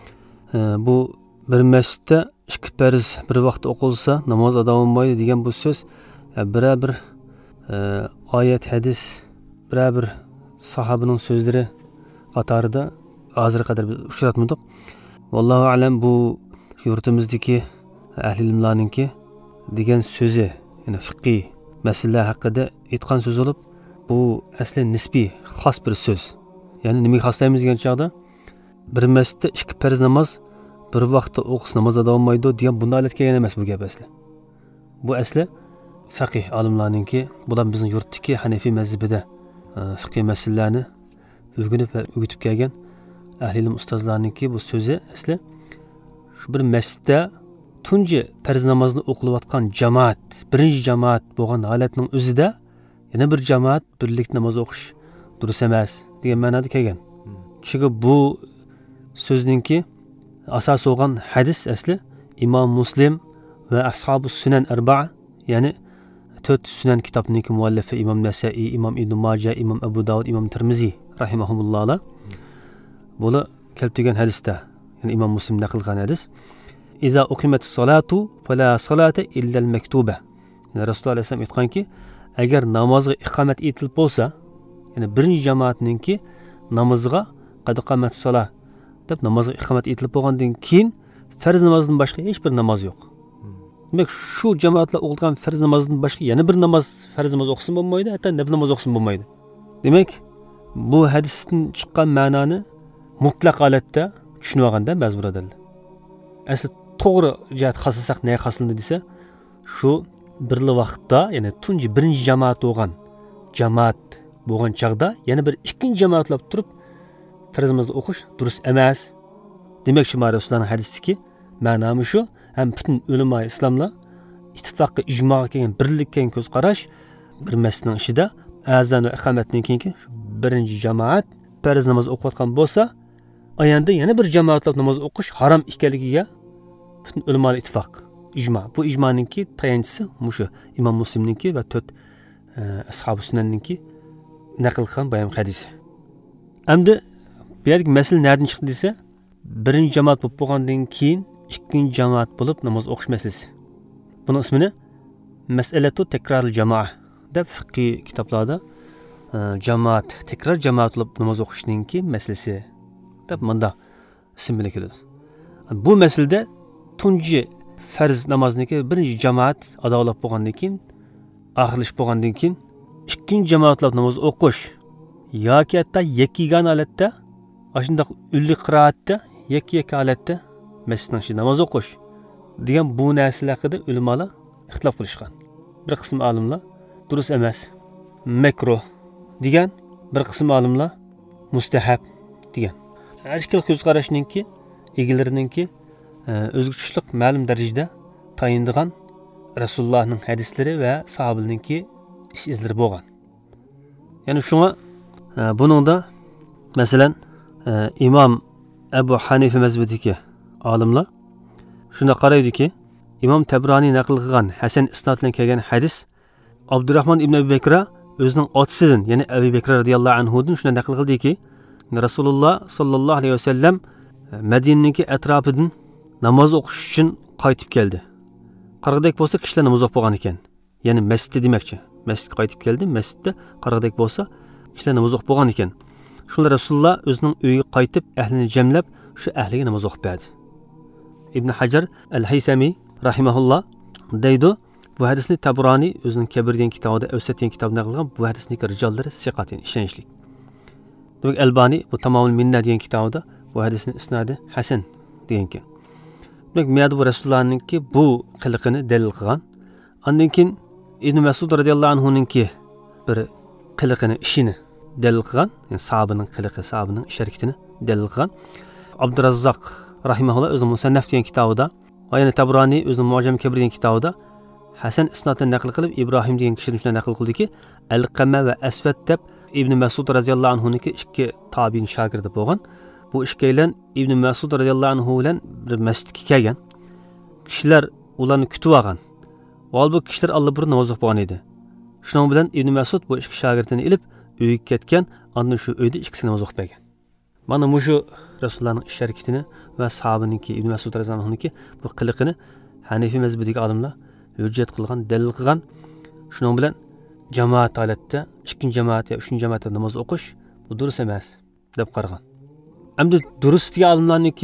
Bu bir masjidda ikki farz bir vaqtda o'qilsa namoz ado bo'lmaydi degan bu so'z bir oyat, hadis, bir sahabaning so'zlari qatorida hozir qadar uchratmadik. Vallohu alam, bu yurtimizdagi ahli ilmlarninki degan so'zi, ya'ni fiqhiy masalalar haqida aytgan so'z bo'lib, bu asli nisbiy, xos bir so'z. Ya'ni nimaga xoslaymiz degan chog'da bir masjidda ikki farz namoz bir vaqtda o'qis namoz ado bo'lmaydi degan bunday holat kelgan emas bu gap asli. Bu asli fiqh olimlarninki, bular bizning yurtdagi Hanafiy mazhabida fiqhiy masalalarni o'rganib va o'rgatib kelgan ahli ilm ustozlarninki bu so'zi asli shu bir masjidda tunji farz namozni o'qilayotgan jamoat, birinchi jamoat bo'lgan holatning o'zida yana bir jamoat birlikda namoz o'qish durust emas degan ma'noda kelgan. Chunki bu so'zningki asos bo'lgan hadis asli Imom Muslim va Ashabus Sunan Arba'a, ya'ni 4 sunan kitobniki muallifi Imom Nasa'iy, Imom Ibn Majah, Imom Abu Dawud, Imom Tirmizi rahimahumullohlar bular keltirgan hadisda, ya'ni Imom Muslim naql qilgan hadis. İza uqimatis salatu fala salata illa al-maktuba. Yani Rasululloh alayhisalom aytganki, agar namozga iqomat etilib bo'lsa, ya'ni birinchi jamoatninki namozga qad iqomat salat deb namozga iqomat etilib bo'lgandan keyin farz namozdan boshqa hech bir namoz yo'q. Demak, shu jamoatlar o'qilgan farz namozdan boshqa yana bir namoz, farz namoz o'qisin bo'lmaydi, hatto nafil namoz o'qisin bo'lmaydi. Demak, bu hadisdan chiqqan ma'noni mutlaq holatda tushunib olganda ba'zi birodarlar. Asli to'g'ri jihat xaslasak ne xaslandi desa, shu birli vaqtda, ya'ni tunji birinchi jamoat bo'lgan chaqda yana bir ikkinchi jamoatlab turib farz namozni o'qish durust emas. Demak, shu Rasulullohning hadisiki ma'nosi shu, ham butun ulamo islomlar ittifoqqa, ijmoga kelgan, birlikka kelgan ko'z qarash, bir masjidning ichida azan va iqomatdan keyingi birinchi jamoat farz namoz o'qiyotgan bo'lsa, ayanda yana bir jamoatlab namoz o'qish harom ekanligiga butun ulamo ittifoq, ijmo. Bu ijmoninki tayanchisi mushu Imom Muslimninki va 4 ashabi sunanninki naql qilgan bayon hadisi. Endi bu yerga masala nereden chiqdi desa, birinchi jamoat bo'lib bo'lgandan keyin ikkinchi jamoat bo'lib namoz o'qish masalasi. Buning ismini mas'alatu takrorul jamoa deb fiqhiy kitoblarda jamoat, takror jamoat bo'lib namoz o'qishninki masalasi deb menda ism bilan keladi. Bu masalada tunji farz namozniki birinchi jamoat adolab bo'lgandan keyin, oxirlash bo'lgandan keyin ikkinchi jamoatlab namoz o'qish yoki hatto yakkigan holatda, shundoq ulli qiroatda, yakki holatda masjidning ichida namoz o'qish degan bu narsalar haqida ulamolar ixtilof qilishgan. Bir qism olimlar durust emas, makruh degan, bir qism olimlar mustahab degan. Har ikki ko'z qarashninki egilarininki o'zgarishlik ma'lum darajada tayindigan Rasulullohning hadislari va sahobalarninki ish izlari bo'lgan. Ya'ni shunga buningda masalan imom Abu Hanifa mazhabidagi olimlar shunda qaraydiki, imom Tabroniy naql qilgan Hasan isnod bilan kelgan hadis Abdurrahmon ibn Abi Bakr o'zining otasidan, ya'ni Abu Bakr radhiyallohu anhudan shunda naql qildiki, Rasululloh sallallohu alayhi vasallam Madinaning atrofidan namoz o'qish uchun qaytib keldi. Qarg'adek bo'lsa kishilar namoz o'qib bo'lgan ekan. Ya'ni masjidda demoqchi. Masjidga qaytib keldi, masjidda qarg'adek bo'lsa kishilar namoz o'qib bo'lgan ekan. Shunda Rasululloh o'zining uyiga qaytib, ahlini jamlab, shu ahliga namoz o'qib berdi. Ibn Hajar al-Haysami rahimahulloh deydi, bu hadisni Tabroniy o'zining Kabir degan kitobida, Awsat degan kitobida naql qilgan. Bu hadisning rijollari siqat, ya'ni ishonchli. Demak, Albani bu Tamomul Minna degan kitobida bu hadisning isnodi hasan degan ekan. Demak, miyada bu Rasulullohningki bu qiliqini dalil qilgan. Ondan keyin Ibn Mas'ud radhiyallohu anhuninki bir qiliqini, ishini dalil qilgan, ya'ni sahobaning qiliqi, sahobaning ish harakatini dalil qilgan. Abdurazzaq rahimahulloh o'zining Musannaf degan kitobida va yana Tabroniy o'zining Mu'jam Kabir degan kitobida Hasan isnoddan naql qilib Ibrohim degan kishidan shunday naql qildiki, Al-Qamma va Aswad deb Ibn Mas'ud radhiyallohu anhuniki ikki tabiin shogirdi bo'lgan. Bu ikkilan Ibn Mas'ud radhiyallohu anhu bilan bir masjidga kelgan. Kishilar ularni kutib olgan. Va bu kishilar allabur namoz o'qib bo'lgan edi. Shuning bilan Ibn Mas'ud bu ikki shogirdini ilib uyga ketgan, ondan shu uyda ikkisi namoz o'qib bergan. Mana shu Rasulullohning ish harakatini va sahobaninki Ibn Mas'ud radhiyallohu anhuniki bu qiliqini Hanifi mazhabidagi olimlar hujjat qilgan, dalil qilgan. Shuning bilan jamoat holatda, ikkinchi jamoat yoki uchinchi jamoatda namoz o'qish bu durust emas deb qaragan. Endi durust degan olimlarniki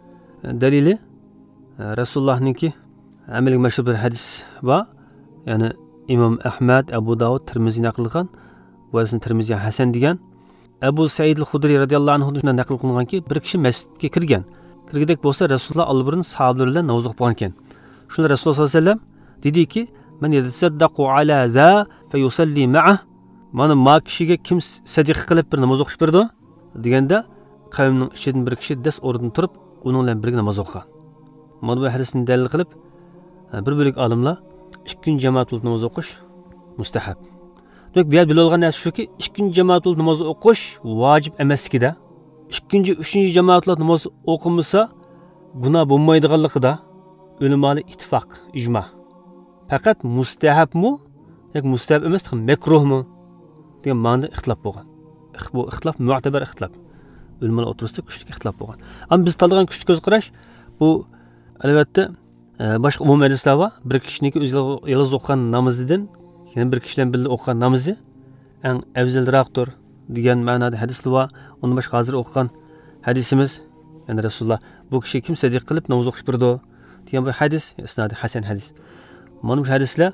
dalili Rasulullohningki amaliy mashhur bir hadis va ya'ni Imom Ahmad, Abu Dawud, Tirmiziy naql qilgan. Bu hadisni Tirmiziy hasan degan. Abu Said al-Khudri radhiyallohu anhu shunday naql qilinganki, bir kishi masjidga kirgan. Kirgidek bo'lsa Rasululloh alburun sahobalar bilan namoz o'qib bo'lgan ekan. Shunda Rasululloh sollallohu alayhi vasallam dediki, "Men yatasaddaqu ala za fa yusalli ma'ah." Mana ma kishiga kim sadiqa qilib bir namoz o'qish berdi deganda, qavmning ichidan bir kishi das o'rnidan turib, uning bilan birga namoz o'qigan. Mana bu hadisni dalil qilib, bir bo'lik olimlar ikkinchi jamoat bo'lib namoz o'qish mustahab. Demak, bu yerda bilolgan narsa shuki, ikkinchi jamoat bo'lib namoz o'qish vojib emasligida, ikkinchi, uchinchi jamoatlar namoz o'qimasa gunoh bo'lmaydiganligida ulamolar ittifoq, ijmo. Faqat mustahabmi yoki mustahab emas, makruhmi degan ma'noda ixtilof bo'lgan. Bu ixtilof mu'tabar ixtilof. Ulamolar o'rtasida kuchli ixtilof bo'lgan. Ammo biz tanlagan kuchli ko'z qarash bu albatta boshqa umumiy hadislar va bir kishiniki o'zi yolg'iz o'qigan namozidan yana bir kishidan birga o'qigan namozi eng afzalroqdir degan ma'noda hadislar va uni boshqa hozir o'qigan hadisimiz, ya'ni Rasululloh bu kishi kim sadiq qilib namoz o'qish berdi degan bir hadis, isnodi hasan hadis. Mana bu hadislar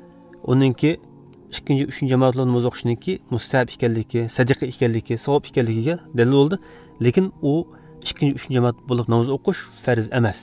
uninki ikkinchi, uchinchi jamoatlar namoz o'qishniki mustahab ekanligi, sadiqa ekanligi, savob ekanligiga dalil bo'ldi. Lekin u ikkinchi, uchinchi jamoat bo'lib namoz o'qish farz emas.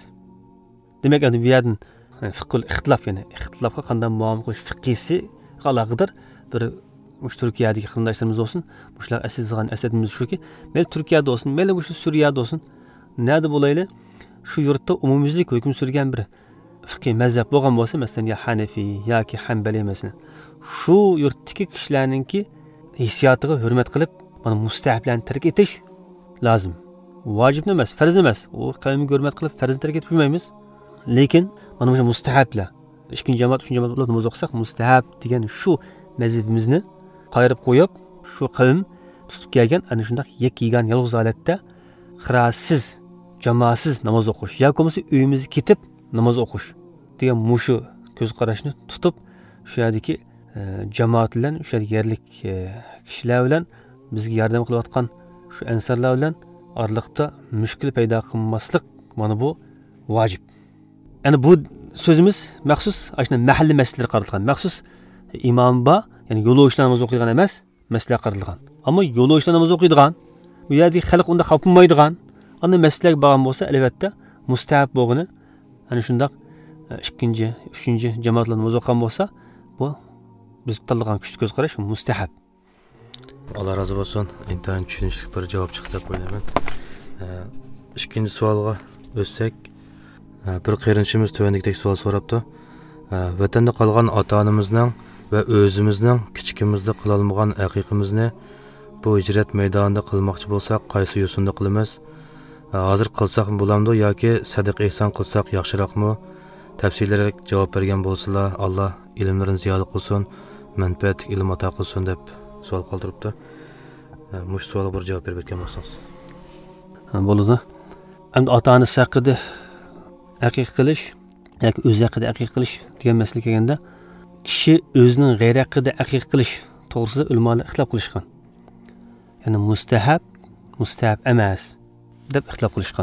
Demak, endi bu yerdan fiqhul ixtilof, ya'ni ixtilofga qanday muomala qilish fiqhisi aloqador bir Turkiyadagi qarindoshlarimiz bo'lsin. Bular asizgan asadimiz shuki, mel Turkiyada bo'lsin, mel bu Suriyada bo'lsin, nada bo'layli, shu yurtda umumiylik hukm surgan bir fiqh mazhab bo'lgan bo'lsa, masalan, ya Hanafi yoki Hanbali emasmi, shu yurtdagi kishilarningki hissiyotiga hurmat qilib, mana mustahablarni tark etish lozim. Vojib emas, farz emas. U qavmga hurmat qilib farzni tark etib qo'ymaymiz. Lekin mana bu mustahablar, ikkinchi jamoat, uchinchi jamoat bilan namoz o'qisak, mustahab degan shu mazhabimizni qayirib qo'yib, shu qavm tutib kelgan ana shunday yekigan yolg'iz holatda qirosiz, jamoatsiz namoz o'qish yoki bo'lmasa uyimizga ketib namoz o'qish degan mushu ko'z qarashni tutib, shu yerdagi jamoat bilan, shu yerlik kishilar bilan bizga yordam qilayotgan shu ansarlar bilan oraliqda mushkil paydo qilmaslik, mana bu vojib. Ya'ni bu so'zimiz maxsus ashna mahalliy masjidlar qaratilgan, maxsus imomba, ya'ni yo'lovchilar namoz o'qiydigan emas, masjidlar qaratilgan. Ammo yo'lovchilar namoz o'qiydigan, bu yerdagi xalq unda xalqinmaydigan, ana masjidlar bo'lgan bo'lsa, albatta mustahab bo'lgani, ana shundaq ikkinchi, uchinchi jamoatlar namoz o'qigan bo'lsa, bu biz tanlagan kuchli ko'z qarash mustahab. Allah razı olsun. İntayin tushunishli bir javob chiqdi deb o'ylayman. Ikkinchi savolga o'tsak, bir qarindoshimiz tuvandagidek savol so'rabdi. Vatanda qolgan ota-onamizning va o'zimizning kichikimizda qila olmagan haqiqimizni bu hijrat maydonida qilmoqchi bo'lsak, qaysi yo'sinda qilamiz? Hozir qilsak bo'lamdi yoki sadaqa ehson qilsak yaxshiroqmi? Tafsillarga javob bergan bo'lsalar, Alloh ilmlarini ziyoda qilsin, manfaat ilm ato qilsin deb savol qoldiribdi. Mush savolga bir javob berib o'tgan bo'lsangiz. Bo'ladi. Endi ota-onasi haqida haqiq qilish yoki o'z haqida haqiq qilish degan masala kelganda, kishi o'zining g'ayri haqida haqiq qilish to'g'risida ulamolar ixtilof qilishgan. Ya'ni mustahab emas deb ixtilof qilishgan.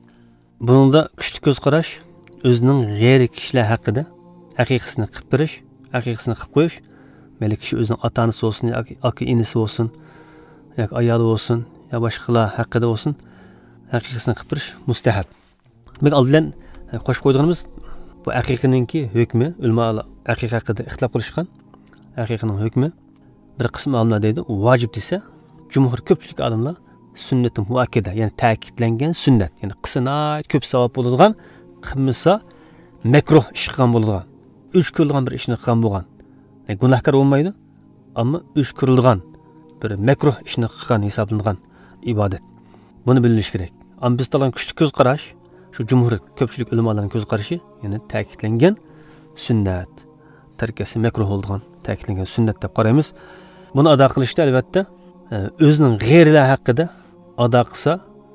Buningda kuchli ko'z qarash o'zining g'ayri kishilar haqida haqiqatini qilib berish, haqiqatini qilib qo'yish, mayli kishi o'zining ota-onasi bo'lsin yoki aka-inisi bo'lsin, yoki ayoli bo'lsin, yo boshqalar haqida bo'lsin, haqiqatini qilib berish mustahab. Biz oldin qo'shib qo'yganimiz bu haqiqaninki hukmi, ulamolar haqiqat haqida ixtilof qilishgan. Haqiqaning hukmi bir qism olimlar deydi, vojib desa, jumhur ko'pchilik olimlar sunnat-i muakkada, ya'ni ta'kidlangan sunnat, ya'ni qisnat ko'p savob bo'ladigan, qilmasa makruh ish qilgan bo'ladigan, 3 ko'rilgan bir ishni qilgan bo'lgan. Gunohkor bo'lmaydi, ammo 3 ko'rilgan bir makruh ishni qilgan hisoblangan ibodat. Buni bilish kerak. Ammo biz talan kuchli ko'z qarash, shu jumhur ko'pchilik ulamolarning ko'z qarashi, ya'ni ta'kidlangan sunnat, tarkasi makruh bo'lgan, ta'kidlangan sunnat deb qaraymiz. Buni ado qilishda albatta o'zining g'ayrilar haqida ado qilsa,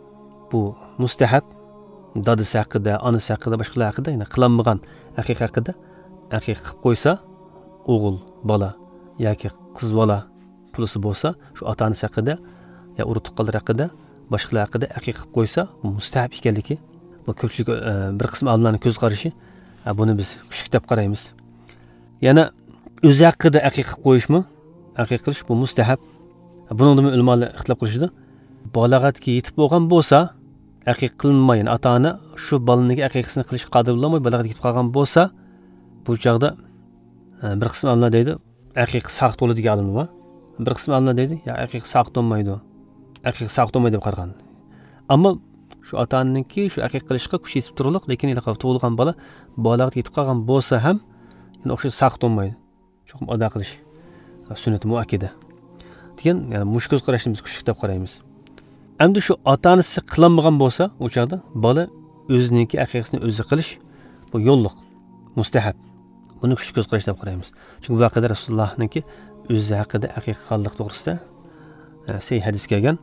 bu mustahab. Dadasi haqida, onasi haqida, boshqalar haqida, ya'ni qilinmagan haqiqat haqida haqiqat qilib qo'ysa, o'g'il bola yoki qiz bola pulisi bo'lsa, shu ota-onasi haqida yo urug'-tuqqanlar haqida, boshqalar haqida haqiqat qilib qo'ysa, bu mustahab ekanligi, bu ko'pchilik bir qism olimlarning ko'z qarashi, buni biz kuchli deb qaraymiz. Yana o'zi haqida haqiqat qilib qo'yishmi? Haqiqat qilish bu mustahab. Buningda ulamolar ixtilof qilishdi. Balog'atga yetib bo'lgan bo'lsa, haqiq qilinmaydi. Ota-ona shu bolaning haqiqatini qilish qodir bo'lmay balog'atga yetib qolgan bo'lsa, bu chog'da bir qism olimlar deydi, haqiqat saqt bo'ladi degan olimlar bor. Bir qism olimlar deydi, ya haqiqat saqt bo'lmaydi. Haqiqat saqt bo'lmaydi deb qaragan. Ammo shu ota-onaningki shu haqiqat qilishga kuch yetib turliq, lekin ila tug'ilgan bola balog'atga yetib qolgan bo'lsa ham, ya'ni o'sha saqt bo'lmaydi. Cho'qim ado qilish sunnat muakkada. Degan, ya'ni mush ko'z qarashni biz kuchli deb qaraymiz. Endi shu ota-onasi qilinmagan bo'lsa, o chaqda bola o'zininki haqiqatini o'zi qilish bu yo'lliq, mustahab. Buni kuchli ko'z qarash deb qaraymiz. Chunki bu haqida Rasulullohninki o'zi haqida haqiqat qillik to'g'risida sahih hadis kelgan.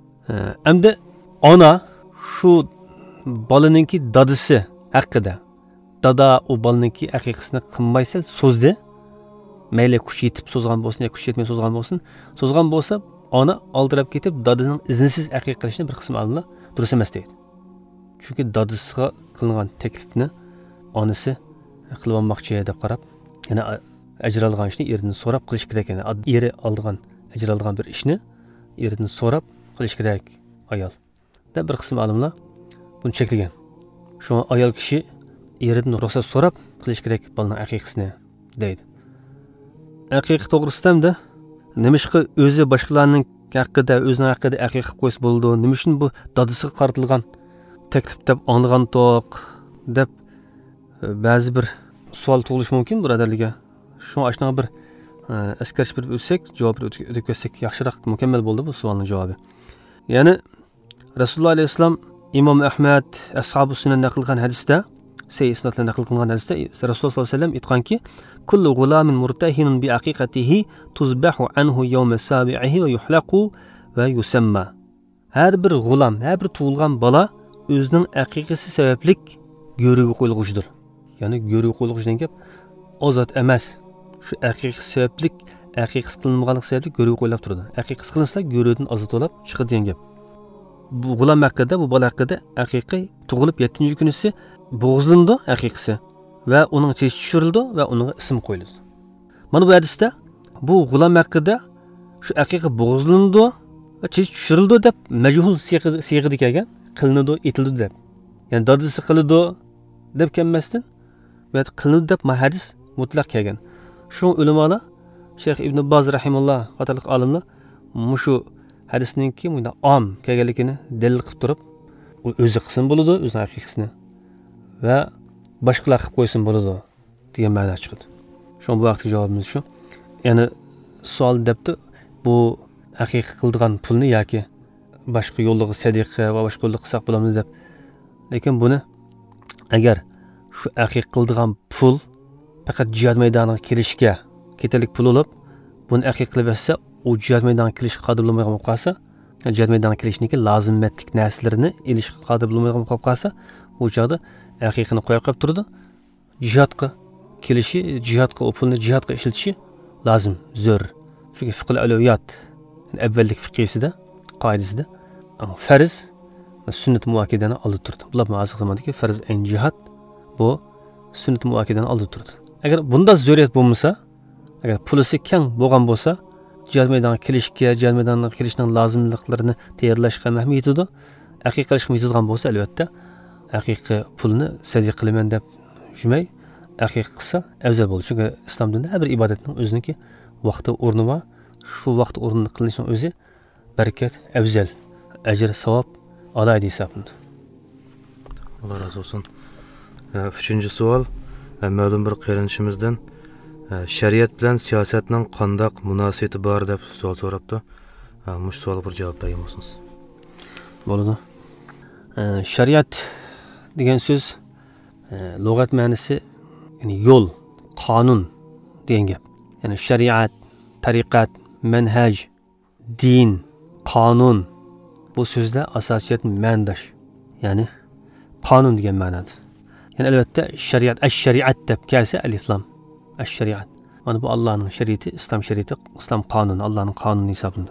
Endi ona shu bolaninki dadasi haqida, dada o bolaninki haqiqatini qilmaysa so'zdi, mayli kuch yetib so'zgan bo'lsin yoki kuch yetmay so'zgan bo'lsa, ona oldirab ketib dadaning iznisiz haqiqat qilishni bir qism olimlar durust emas deydi. Chunki dadasiga qilingan taklifni onasi qilib olmoqchi deb qarab, yana ajr olgan ishni eridan so'rab qilish kerak. Yani eri olgan ajr olgan bir ishni eridan so'rab qilish kerak ayol. Da bir qism olimlar buni cheklagan. Shu ayol kishi eridan ruxsat so'rab qilish kerak bolaning haqiqatini deydi. Haqiqat to'g'risida ham nimishqa o'zi boshqalarning haqida, o'zining haqida haqiqat qo'ysa bo'ldi. Nima uchun bu dadasiga qaratilgan taklif deb anglagan to'q deb ba'zi bir savol tug'ilishi mumkin birodarlarga. Shu ashnaqa bir askarch bir o'tsak, javob o'tkazsak yaxshiroq, mukammal bo'ldi bu savolning javobi. Ya'ni Rasululloh alayhisalom Imom Ahmad ashabu sunan naql qilgan hadisda, sahih isnodda naql qilgan hadisda Rasululloh sollallohu alayhi vasallam aytganki, kullu g'ulamin murtahinun bi aqiqatihi tuzbahu anhu yawma sabi'ihi va yuhlaqu va yusamma. Har bir g'ulam, har bir tug'ilgan bola o'zining aqiqasi sabablik go'riga qo'yilguchidir. Ya'ni go'riga qo'yilguchi degan gap ozod emas. Shu aqiqasi sabablik, aqiqasi qilinmaganlik sababli go'riga qo'yilib turadi. Aqiqasi qilinsa go'ridan ozod bo'lib chiqadi degan gap. Bu g'ulam haqida, bu bola haqida aqiqa tug'ilib 7-kunisi bo'g'izlandi aqiqasi va uning chechi tushirildi va unga ism qo'yildi. Mana bu hadisda bu g'ulam haqida shu aqiqa bo'g'izlandi va chechi tushirildi deb majhul siyg'ida kelgan, qilinadi, etildi deb. Ya'ni dadasi qiladi deb kelmasdan va qilinadi deb hadis mutlaq kelgan. Shu ulamolar Shayx Ibn Baz rahimulloh qatorliq olimlar mushu hadisninki bunda am kelganligini dalil qilib turib, u o'zi qilsin bo'ladi, o'zining haqiqatini va boshqalar qilib qo'ysin bo'ladi degan ma'no chiqadi. Shu bu vaqtdagi javobimiz shu. Ya'ni savol debdi, bu haqiqiy qildigan pulni yoki boshqa yo'llarga sadiqa va boshqa yo'llarga qilsak bo'ladimi deb. Lekin buni agar shu haqiqiy qildigan pul faqat jihad maydoniga kelishga ketelik pul olib, buni haqiqiy qilib bersa, u jihad maydoniga kelishga qodir bo'lmagan bo'lib qolsa, jihad maydoniga kelishniki lozimmatlik narsalarni ilishga qodir bo'lmagan bo'lib qolsa, bu joyda haqiqini qo'yib qo'yib turdi. Jihadga kelishi, jihadga o pulni jihadga ishlatishi lozim, zo'r. Chunki fiqh al-avliyat avvallik fiqhisida, qoidasida farz va sunnat muakkadani oldi turdi. Bular hozir zamondagi farz ayn jihad bu sunnat muakkadani oldi turdi. Agar bunda zo'riyat bo'lmasa, agar pulisi keng bo'lgan bo'lsa, jihad maydoniga kelishga, jihad maydoniga kelishning lozimliklarini tayyorlashga mahmiy yetadi. Haqiqiy qilishga yetadigan bo'lsa, albatta haqiqiy pulni sadiq qilaman deb jumay haqiqiy qilsa afzal bo'ladi. Chunki islom dinida har bir ibodatning o'ziniki vaqti o'rni bor. Shu vaqt o'rnida qilinishning o'zi barakat, afzal, ajr, savob alaydi hisoblanadi. Alloh razı olsun. Üçüncü savol, ma'lum bir qarinishimizdan shariat bilan siyosatning qanday munosabati bor deb savol so'rabdi. Mush savolga bir javob bergan bo'lsangiz. Bo'ladi. Shariat degan so'z lug'at ma'nosi ya'ni yo'l, qonun degan gap. Ya'ni shariat, tariqat, manhaj, din, qonun bu so'zlar asosiyat ma'nodash. Ya'ni qonun degan ma'noda. Ya'ni albatta shariat, ash-shariat deb kelsa al-islam, ash-shariat. Mana bu Allohning shariati, islom shariati, islom qonuni, Allohning qonuni hisoblanadi.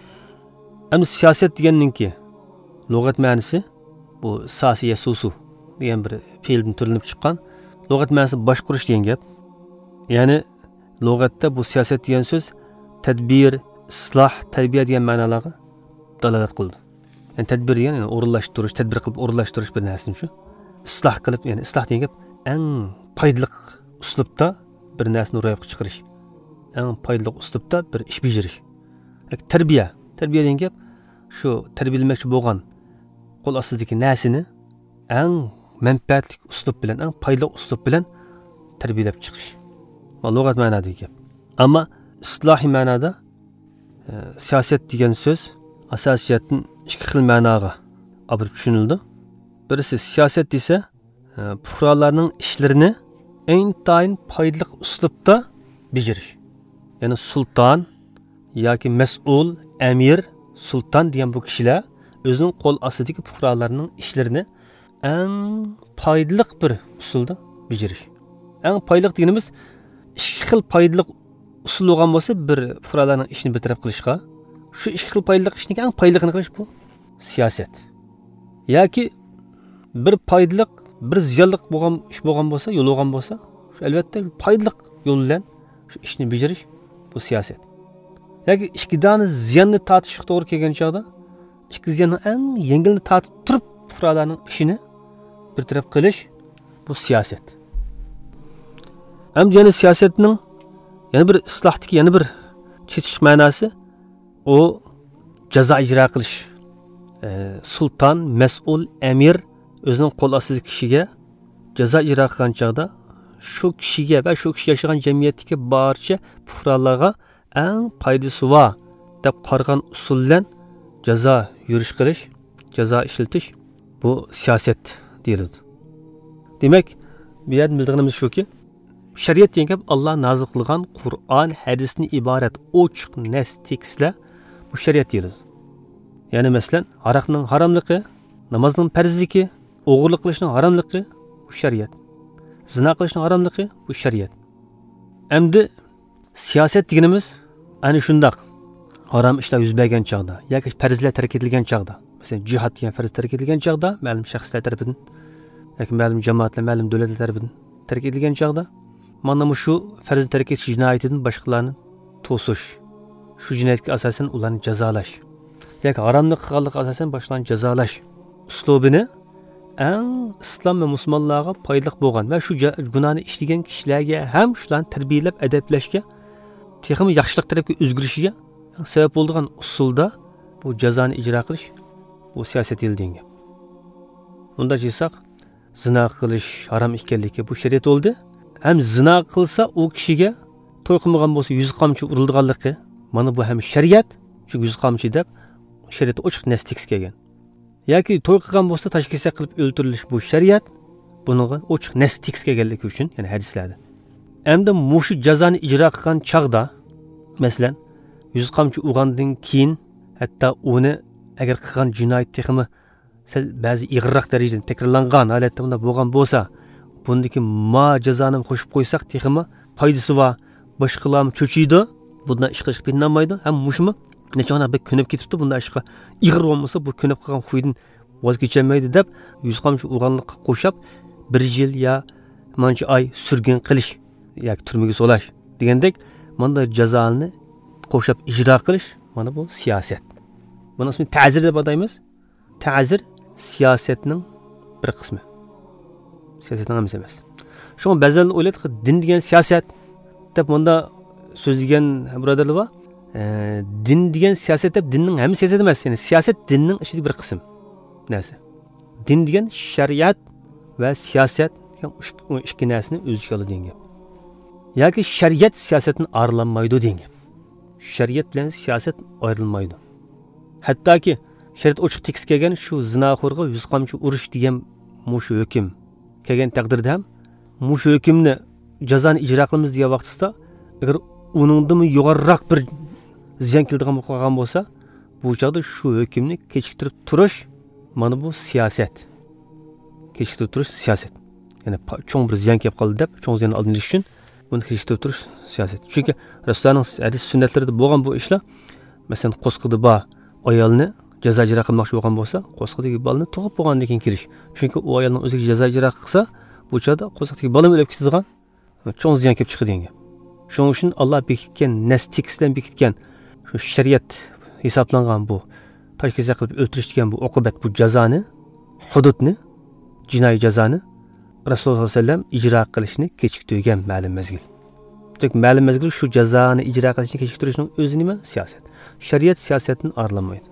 Endi siyosat deganninki lug'at ma'nosi bu sasiya susu degan bir fe'ldan turilinib chiqqan. Lug'at ma'nosi boshqarish degan gap. Ya'ni lug'atda bu siyosat degan so'z tadbir, isloh, tarbiya degan ma'nolarga dalolat qildi. Yani tadbir degan yani o'rinlashtirish, tadbir qilib o'rinlashtirish bir narsani shu. Isloh qilib, ya'ni isloh degan gap eng foydali uslubda bir narsani ro'yobga chiqarish. Eng foydali uslubda bir ish bajarish. Tarbiya degan gap shu tarbiyalamoqchi bo'lgan qo'l ostidagi narsani eng manfaatli uslub bilan, eng foydali uslub bilan tarbiyalab chiqish. Bu lug'at ma'nodagi gap. Ammo islohiy ma'noda siyosat degan so'z asosiyatdan ikki xil ma'noga olib tushunildi. Birisi siyosat desa, fuqarolarning ishlarini intayin foydali uslubda bajarish. Ya'ni sulton yoki mas'ul, amir, sulton degan bu kishilar o'zining qo'l ostidagi fuqarolarning ishlarini eng foydali bir usulda bajarish. Eng foydali deganimiz ikki xil foydali usul bo'lgan bo'lsa, bir fuqarolarning ishini bitirib qilishga, shu ikki xil foydali ishni eng foydalisini qilish bu siyosat. Yoki bir foydali, bir ziyonli bo'lgan ish bo'lgan bo'lsa, yo'l bo'lgan bo'lsa, shu albatta foydali yo'l bilan shu ishni bajarish bu siyosat. Yoki ikkidan ziyonni tortishga to'g'ri kelgan chog'da, ikki ziyonni eng yengilni tortib turib fuqarolarning ishini bir taraf qilish bu siyosat. Ham yana siyosatning yana bir islohdagi yana bir chechish ma'nosi o jazo ijro qilish. Sulton, mas'ul, amir o'zining qo'l ostidagi kishiga jazo ijro qilgan chog'da shu kishiga va shu kishi yashagan jamiyatdagi barcha fuqarolarga eng foydasi bor deb qaragan usul bilan jazo yurish qilish, jazo ishlatish bu siyosat deyiladi. Demak, bu yerda bildirganimiz shuki, shariat degan gap Alloh nozil qilgan Qur'on, hadisni iborat ochiq nas tekstlar bu shariat deyiladi. Ya'ni masalan, aroqning haromligi, namozning farzligi, o'g'irlik qilishning haromligi bu shariat. Zina qilishning haromligi bu shariat. Endi siyosat deganimiz ana shundoq harom ishlar yuz bergan chog'da yoki farzlar tark etilgan chog'da, masalan, jihad degan farz tark etilgan chog'da, ma'lum shaxslar tomonidan yoki ma'lum jamoatlar, ma'lum davlatlar tomonidan tark etilgan chog'da, mana shu farz tark etish jinoyatidan boshqalarni to'sish, shu jinoyatga asosan ularni jazolash yoki haromni qilganlik asosan boshqalarni jazolash uslubini eng islom va musulmonlarga foydali bo'lgan va shu gunohni ishlagan kishilarga ham shularni tarbiyalab, adablashga, texnik yaxshilik tarafga o'zgarishiga Sebep bo'lgan usulda bu jazoni ijro qilish bu siyosat yil degan. Bunda desak, zina qilish harom ekanligi bu shariat bo'ldi. Ham zina qilsa u kishiga to'y qilmagan bo'lsa 100 qamchi urilganligi, mana bu ham shariat, shu 100 qamchi deb shariat ochiq nastik kelgan. Yoki to'y qilgan bo'lsa tashkisa qilib o'ldirilish bu shariat, buniga ochiq nastik kelganligi uchun, ya'ni hadislarda. Endi mushu jazoni ijro qilgan chaqda, masalan, 100 qamchi urgandan keyin hatto uni agar qilgan jinoyat texmi ba'zi ig'irroq darajada takrorlangan holatda bunda bo'lgan bo'lsa, bundagi ma jazoni qo'shib qo'ysak texmi foydasi va boshqalar cho'chiydi, bundan ish qilishga qiynalmaydi. Ham mushmi nechona bir ko'nib ketibdi, bunda ishqa ig'ir bo'lmasa bu ko'nib qilgan qo'ydan voz kechmaydi deb 100 qamchi urganlikqa qo'shib 1 yil ya mancha oy surgun qilish yoki turmaga solash degandek mana jazoni qo'shib ijro qilish, mana bu siyosat. Buni ismi ta'zir deb ataymiz. Ta'zir siyosatning bir qismi. Siyosatning hamsi emas. Shunga ba'zan o'ylaydi, din degan siyosat deb bunda so'zlagan birodarlar bor. Din degan siyosat deb dinning hamma siyosat emas. Ya'ni siyosat dinning ichida bir qism. Narsa. Din degan shariat va siyosat degan ikki narsani o'z ichiga oladi degan. Yoki shariat siyosatdan ayrilmaydi degan. Shariat bilan siyosat ayrilmaydi. Hattoki shariat ochiq tekst kelgan shu zinoxo'rga 100 qamchi urish degan mushu hukm kelgan taqdirda ham mushu hukmni jazoni ijro qilamiz degan vaqtda agar uningdan yuqoriroq bir ziyon keladigan bo'lgan bo'lsa, bu chaqda shu hukmni kechiktirib turish, mana bu siyosat. Kechiktirib turish siyosat. Ya'ni cho'ng bir ziyon kelib qoldi deb, cho'ng ziyonni oldini olish uchun buni kechiktirib turish siyosat. Chunki Rasulullohning hadis sunnatlarida bo'lgan bu ishlar, masalan, qo'sqida bor ayolni jazo ijro qilmoqchi bo'lgan bo'lsa, qo'sqidagi bolani tug'ib bo'lgandan keyin kirish. Chunki u ayolning o'ziga jazo ijro qilsa, bu chaqda qo'sqidagi bola o'lib ketadigan cho'ng ziyon kelib chiqadi degan. Shuning uchun Alloh bekitgan nastikdan bekitgan shu shariat hisoblangan bu tashkisa qilib o'ltirish degan bu oqibat, bu jazoni, hududni, jinoiy jazoni Rasululloh sollallohu alayhi vasallam ijro qilishni kechiktirgan ma'lum mezgil. Demak, ma'lum mezgil shu jazoni ijro qilishni kechiktirishning o'zi nima? Siyosat. Shariat siyosatdan ayrilmaydi.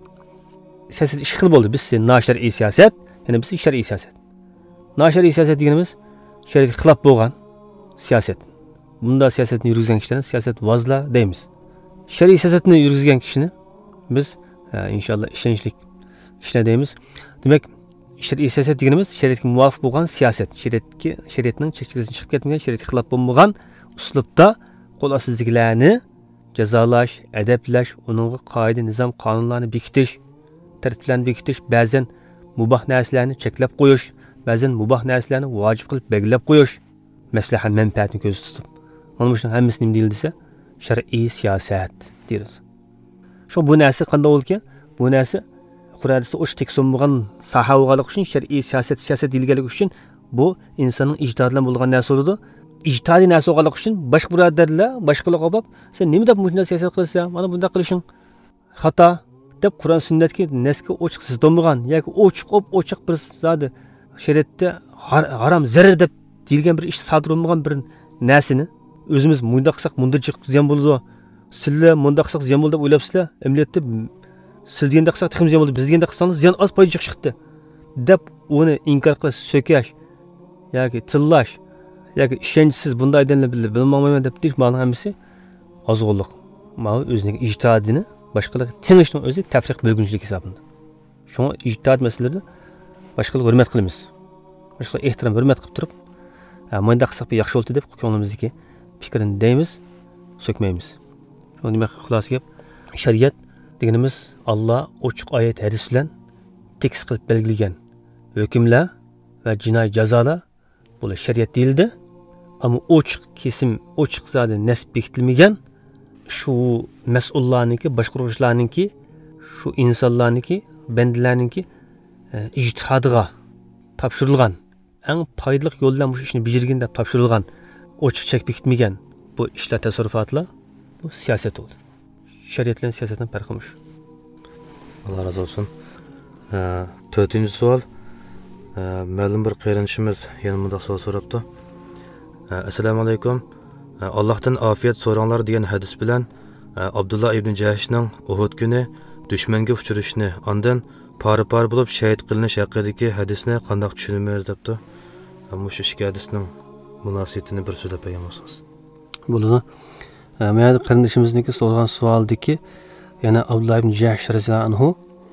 Siyosat ikki xil bo'ldi. Biz noshariy siyosat, ya'ni biz shar'iy siyosat. Noshariy siyosat deganimiz shariatga xilof bo'lgan siyosat. Bunda siyosatni yurgizgan kishilarni siyosat vozlar deymiz. Shariy siyosatni yurgizgan kishini biz inshaalloh ishonchli kishilar deymiz. Demak, shariy siyosat deganimiz shariatga muvofiq bo'lgan siyosat. Shariatning cheklaridan chiqib ketmagan, shariatga xilof bo'lmagan uslubda qo'l ostidagilarini jazolash, adablash, uningga qoida, nizom, qonunlarni bekitish, tartiblarni bekitish, ba'zan mubah narsalarni cheklab qo'yish, ba'zan mubah narsalarni vojib qilib belgilab qo'yish, maslahat manfaatni ko'z tutib. Mana shuning hammasi nima deyildi desa, shar'iy siyosat deyiladi. Shu bu narsa qanday bo'lgan? Bu narsa Qur'onda o'sha teksonmagan soha bo'lganligi uchun shar'iy siyosat deyilganligi uchun bu insonning ijtihodi bilan bo'lgan narsa bo'ladi. Ijtihodiy narsa bo'lganligi uchun boshqa birodarlar, boshqalarga olib, sen nima deb bunday siyosat qilasan? Mana bunday qilishing xato deb Qur'on sunnatga nasga ochiq sizdomgan yoki ochiq bir zodi shariatda harom zarar deb deyilgan bir ish sodir bo'lmagan bir narsani o'zimiz munda qilsak munda ziyon bo'ladi. Sizlar munda qilsak ziyon bo'ladi deb o'ylabsizlar. Amaliyotda siz deganda qilsak tixim ziyon bo'ladi, biz deganda qilsangiz ziyon oz foyda chiqdi deb uni inkor qilish, so'kash yoki tillash yoki ishonchsiz bunday aydanlar bilmayman deb deyish ma'lum hammasi ozg'unlik. Mana o'zining ijtihodini boshqalarga tengishning o'zi tafriq bo'lgunchilik hisoblanadi. Shunga ijtihod masalalarida boshqalarga hurmat qilamiz. Boshqalarga ehtirom, hurmat qilib turib, "Menda qilsak yaxshi bo'ldi" deb ko'nglimizdagi fikrini deymiz, so'kmaymiz. Shunga nima xulosa gap? Shariat deganimiz Alloh ochiq oyat hadis bilan tekst qilib belgilagan hukmlar va jinoiy jazolar bu shariat deyildi. Ammo ochiq kesim, ochiq zodi nasb bekitilmagan shu mas'ullarniki, boshqaruvchilarniki, shu insonlarniki, bandalarniki ijtihodiga topshirilgan, eng foydali yo'ldan bu ishni bajargin deb topshirilgan, ochiq chek bekitmagan bu ishlar, tasarrufotlar bu siyosat bo'ldi. Shariat bilan siyosatning farqi shu. Alloh razı olsun. 4-chi savol. Ma'lum bir qarindoshimiz yana bunday savol so'rabdi. Assalomu alaykum. Allohdan ofiyat so'ranglar degan hadis bilan Abdullah ibn Jahshning Uhud kuni dushmanga uchrashni, ondan pari-pari bo'lib shahid qilinish haqidagi hadisni qanday tushunamiz debdi. Mush ikki hadisning munosabatini bir so'zlab bergan bo'lsangiz. Bo'ladi. Men qarindishimizniki so'ragan savaldiki, yana Abdullah ibn Jahsh radhiyallohu anhu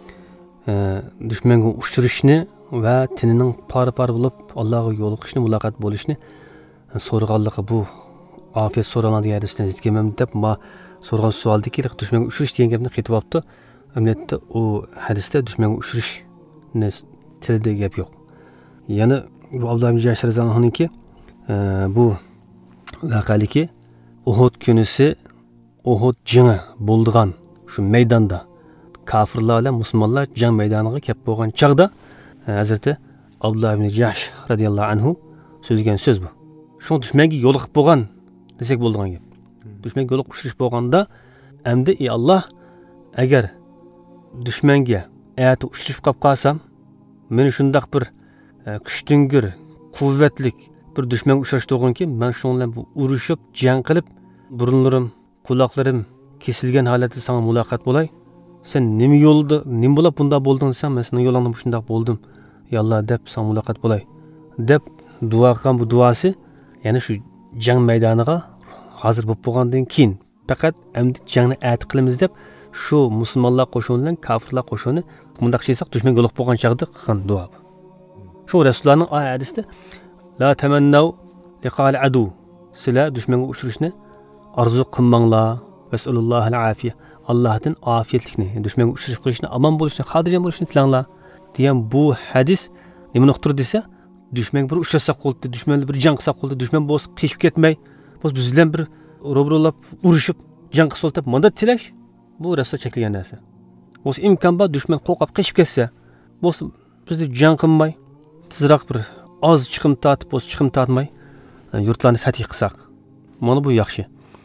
dushmanga uchrashni va tinining pari-pari bo'lib Allohga yo'liqishni, muloqot bo'lishni so'raganligi bu afiyat so'ragan degan hadisdan zikrimam deb ma so'ragan savaldiki, dushmanga uchrash degan gapni qaytib olibdi. Amniyatda u hadisda dushmanga uchrashni tilida gap yo'q. Yana bu Abdullah ibn Jahsh radhiyallohu anhu'niki bu vaqaliki Uhud kunisi Uhud jini bo'ldigan shu maydonda kafirlar bilan musulmonlar jang maydoniga kelib bo'lgan chaqda Hazrati Abdullah ibn Jahsh radhiyallohu anhu so'zlagan so'z bu. Shu dushmanga yo'liqib bo'lgan desak bo'ldigan gap. Dushmanga yo'liqib uchrash bo'lganda endi ey Alloh, agar dushmanga ayati uchrashib qolib qolsam, meni shundaq bir kuchtingir, quvvatlik bir dushmanga uchrashdiganki, men shu bilan urushib, jang qilib, burunlarim, quloqlarim kesilgan holatda sana muloqot bo'lay. Sen nima yo'lda, nima bo'lib bunda bo'lding desam, men sening yo'lingda shundaq bo'ldim. Ey Alloh deb sana muloqot bo'lay deb duo qilgan bu duosi, ya'ni shu jang maydoniga hozir bo'lib bo'lgandan keyin faqat endi jangni ayt qilamiz deb shu musulmonlar qo'shini bilan kofirlar qo'shini bundaq qilsak dushmanga yo'liq bo'lgan chaqda qilgan duo. Shu Rasulullohning oyatida la tamannaw liqal adu, sizlar dushmanga uchrashni arzu qilmanglar, vasallallohul afiya, Allohdan afiyatlikni, dushmanga uchrashib qolishni, amon bo'lishni, xotirjam bo'lishni tilanglar degan bu hadis nimani uqtir desa, dushmanga bir uchrashsa qoldi, dushmanlar bir jang qilsa qoldi, dushman bo'lsa qechib ketmay, biz bilan bir ro'brolab urushib jang qilsa deb manda tilash, bu Rasul cheklagan narsa. Bo'lsa imkon bor dushman qo'rqib qechib ketsa, bo'lsa bizni jang qilmay, tezroq bir oz chiqim tortib, bo'lsa chiqim tortmay yurtlarni fath qilsak, mana bu yaxshi.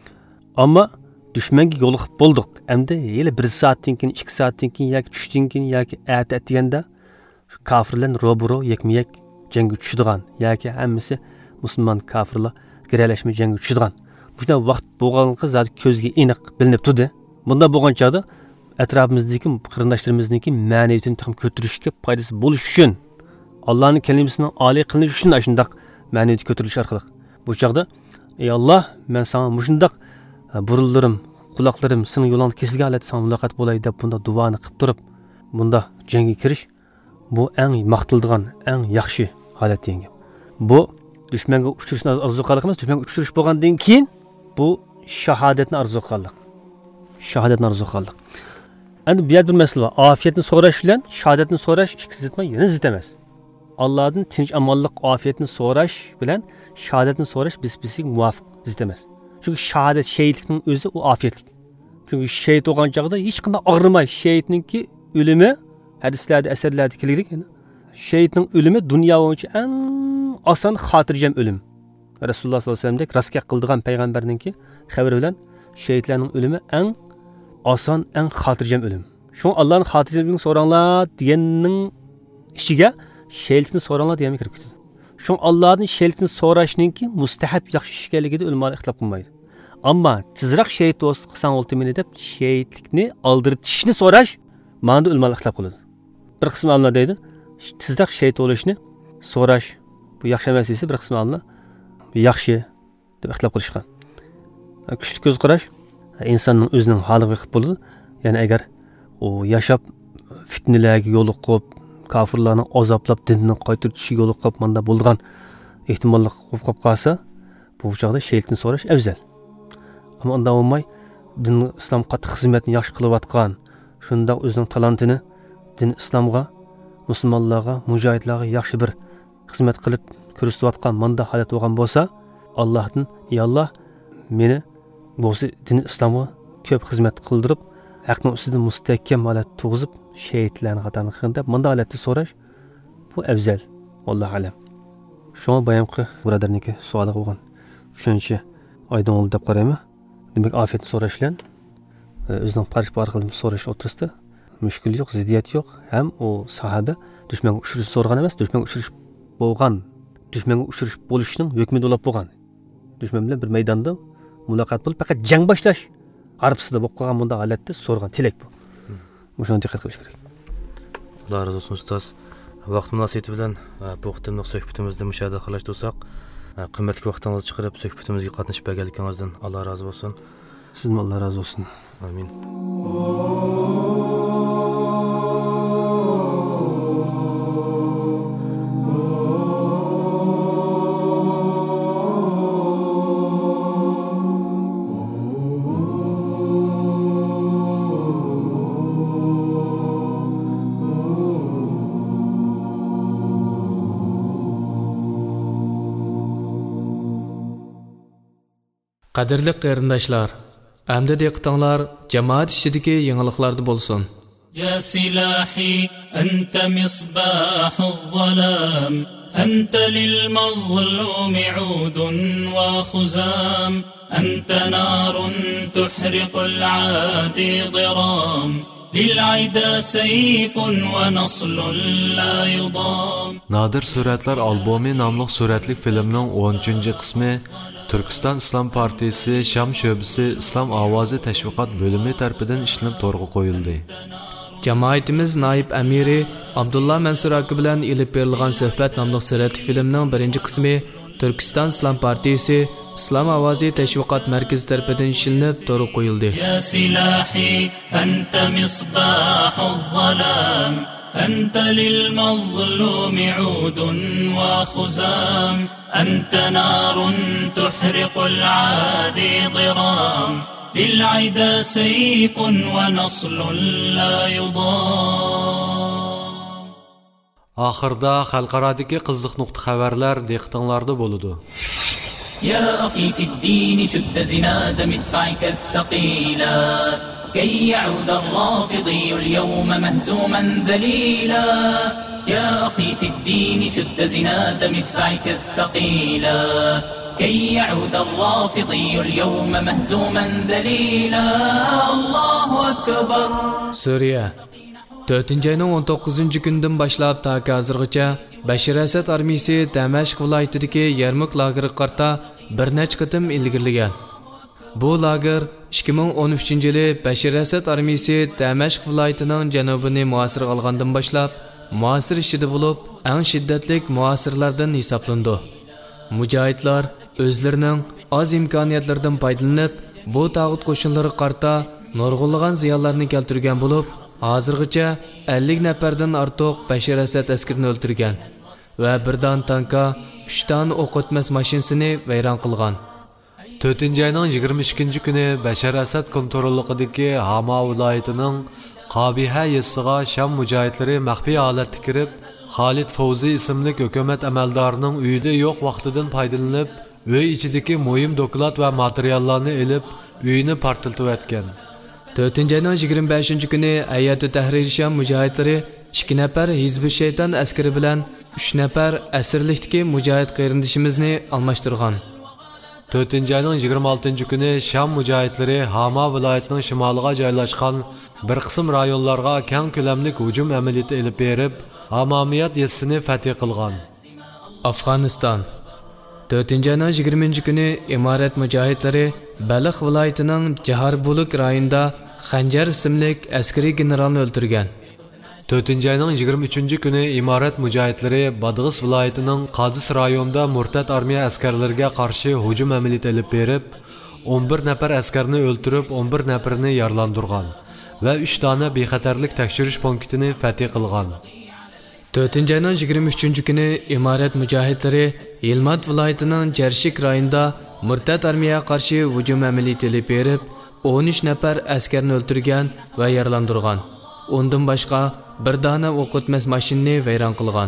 Ammo dushmanga yo'liqib bo'ldik. Endi yana 1 soatdan keyin, 2 soatdan keyin yoki 3 dan keyin yoki at deganda kofirlar ro'baro yakma-yak jangga tushadigan yoki hammasi musulmon kofirlar giralashmay jangga tushadigan. Bunda vaqt bo'lganligi zot ko'zga aniq bilinib turdi. Bunda bo'lgan chaqda atrofimizdagi qarindoshlarimizning ma'naviyatini ham ko'tarishga foydasi bo'lish uchun, Allohning kalimasining oliy qilinishi uchun shundaq ma'naviyat ko'tarilish orqali bu chaqda ey Alloh, men sana mushundaq burunlarim, quloqlarim sening yo'lingda kesilgan holatda sana muloqot bo'lay deb bunda duoni qilib turib, bunda jangga kirish bu eng maqtildigan, eng yaxshi holat degan. Bu dushmanga uchrashni orzu qilamiz, dushmanga uchrash bo'lgandan keyin bu shahodatni orzu qildik. Shahodatni orzu qildik. Endi bu yerda bir masala bor. Afiyatni so'rash bilan shahodatni so'rash ikkisi zidmi? Yana zid emas. Allohdan tinch amonlik, afiyatni so'rash bilan shahodatni so'rash biz-bizga muvofiq zid emas. Çünkü şehadet, şehitlikning o'zi u afiyetlik. Çünkü şehit olgan chaqda hech qanday og'rimay, shehidninki o'limi hadislarda, asarlarda kelgan. Shehidning o'limi dunyo bo'yicha eng oson, xotirjam o'lim. Rasululloh sollallohu alayhi vasallamdek rostga qildigan payg'ambarninki xabari bilan shehidlarning o'limi eng oson, eng xotirjam o'lim. Shu Allohning xotirjamligini so'ranglar deganning ichiga shehidlikni so'ranglar degan kirib ketadi. Shu Allohning shehidlikni so'rashninki mustahab yaxshi ish ekanligida ulamo ixtilof qilmaydi. Ammo tezroq shehid do'st qilsang bo'ldi meni deb shehidlikni oldirtishni so'rash ma'noda ulamo ixtilof qiladi. Bir qism olimlar deydi, tezroq shehid bo'lishni so'rash bu yaxshi emas desa, bir qism olimlar yaxshi deb ixtilof qilishgan. Kuchli ko'z qarash insonning o'zining holiga qilib bo'ladi. Ya'ni agar u yashab fitnalarga yo'liqib, kofirlarni azoblab dinni qaytarishga yo'liqib manda bo'lgan ehtimollik qolib qolsa, bu chaqda shehidlikni so'rash afzal. Ammo undan bo'lmay, din islom qattiq xizmatni yaxshi qilayotgan, shunda o'zining talantini din islomga, musulmonlarga, mujohidlarga yaxshi bir xizmat qilib ko'rsatayotgan manda holat bo'lgan bo'lsa, Allohdan ey Alloh, meni bo'lsa din islomga ko'p xizmat qildirib, haqning ustida mustahkam holat tug'izib, shehidlarni qatorine qilganda manda holatda so'rash bu afzal. Alloh alam. Shuna bayamqi birodarniki savol bo'lgan. Shuncha oydin bo'ldi deb qarayman. Demak, afiyatni so'rash bilan o'zining parcha qilib so'rash o'tirisida mushkul yo'q, ziddiyat yo'q. Ham u sahada dushmanga uchrash so'rgan emas, dushmanga uchrash bo'lgan, dushmanga uchrash bo'lishning hukmi bo'lib bo'lgan. Dushman bilan bir maydonda muloqot bo'lib, faqat jang boshlash Arapçada bo'lib qolgan bunda holatda so'rgan tilak bu. O'shani diqqat qilish kerak. Alloh razı olsun ustoz. Vaqt munosabati bilan bu qitimliq suhbatimizda mushahada qilish do'stlar. Qimmatli vaqtingizni chiqarib suhbatimizga qatnashib berganligingizdan Alloh razı olsun. Sizdan Alloh razı olsun. Amin. Qadrli qarindoshlar, endi diqqatinglar jamoat ishidagi yangiliklarda bo'lsin. يا سلاحي أنت مصباح الظلام أنت للمظلوم عود وخزام أنت نار تحرق العادي ضرام للعدا سيف ونصل لا يضام. Nadir Suratlar albomi nomli suratlik filmning 13-chi qismi Turkiston Islom partiyasi Sham sho'basi Islom ovozi tashviqot bo'limi tomonidan ishlanib to'g'ri qo'yildi. Jamoatimiz naib amiri Abdullah Mansur aka bilan ilib berilgan suhbat nomli suratlik filmning 1-chi qismi Turkiston Islom partiyasi Islom ovozi tashviqot markazi tomonidan ishlanib to'g'ri qo'yildi. يا سلاحي أنت مصباح الظلام أنت للمظلوم عود وخزام أنت نار تحرق العادي ضرام للعدا سيف ونصل لا يضام. Oxirda xalqarodagi qiziq nuqta xabarlar diqqatinglarda bo'ladi. يا أخي في الدين شد زناد مدفعك الثقيلا كي يعود الرافضي اليوم مهزوما ذليلا. يا أخي في الدين شد زناد مدفعك الثقيلا كي يعود الرافضي اليوم مهزوما ذليلا. الله أكبر. Suriya 4-ayning 19 kundan boshlab ta hozirgacha Bashir Asad armiyasi Damashq viloyatidagi Yarmuk lageri qarta bir necha qatim ilgirlagan. Bu lager 2013-yili Bashir Asad armiyasi Damashq viloyatining janubini muasir olgandan boshlab muasir ishida bo'lib, eng shiddatli muasirlardan hisoblandi. Mujohidlar o'zlarining oz imkoniyatlaridan foydalanib, bu tag'ut qo'shinlari qarta nurg'unlagan ziyonlarni keltirgan bo'lib, hozirgacha 50 nafardan ortiq Bashir Asad askarini o'ldirgan va birdan tanka 3 dan o'q o'tmas mashinasini vayron qilgan. 4-ayning 22 kuni Bashar Asad kontrolligidagi Hama viloyatining Qabiha yesiga Sham mujohidlari maxfiy holatda kirib, Xolid Fovzi ismli hukumat amaldorining uyida yo'q vaqtidan foydalanib, uy ichidagi muhim doklad va materiallarni elib, uyini portlatib o'tgan. 4-ayning 25 kuni Hayat-u Tahrir Sham mujohidlari 2 nafar Hizb-i Shayton askari bilan 3 nafar asirlikdagi mujohid qarindishimizni almashtirgan. 4-ayning 26 kuni Sham mujohidlari Hama viloyatining shimoliga joylashgan bir qism rayonlarga keng ko'lamli hujum amaliyoti elib berib, Hamamiyat yesini fath qilgan. Afg'oniston 4-ayning 20 kuni imorat mujohidlari Baliq viloyatining Jaharbuluk rayonida Xanjar ismli askariy generalni o'ldirgan. 4-ayning 23 kuni imorat mujohidlari Badg'is viloyatining Qadis rayonida murtad armiya askarlariga qarshi hujum amaliyoti elib berib, 11 nafar askarni o'ldirib, 11 nafarini yaralandirgan va 3 dona bexatarlik tekshirish punktini fath qilgan. 4-ayning 23 kuni imorat mujohidlari Yilmat viloyatining Jarshik rayonida murtad armiyaga qarshi hujum amaliyoti elib berib, 13 nafar askarni o'ldirgan va yaralandirgan. Ondan boshqa bir dona o'q o'tmas mashinani vayron qilgan.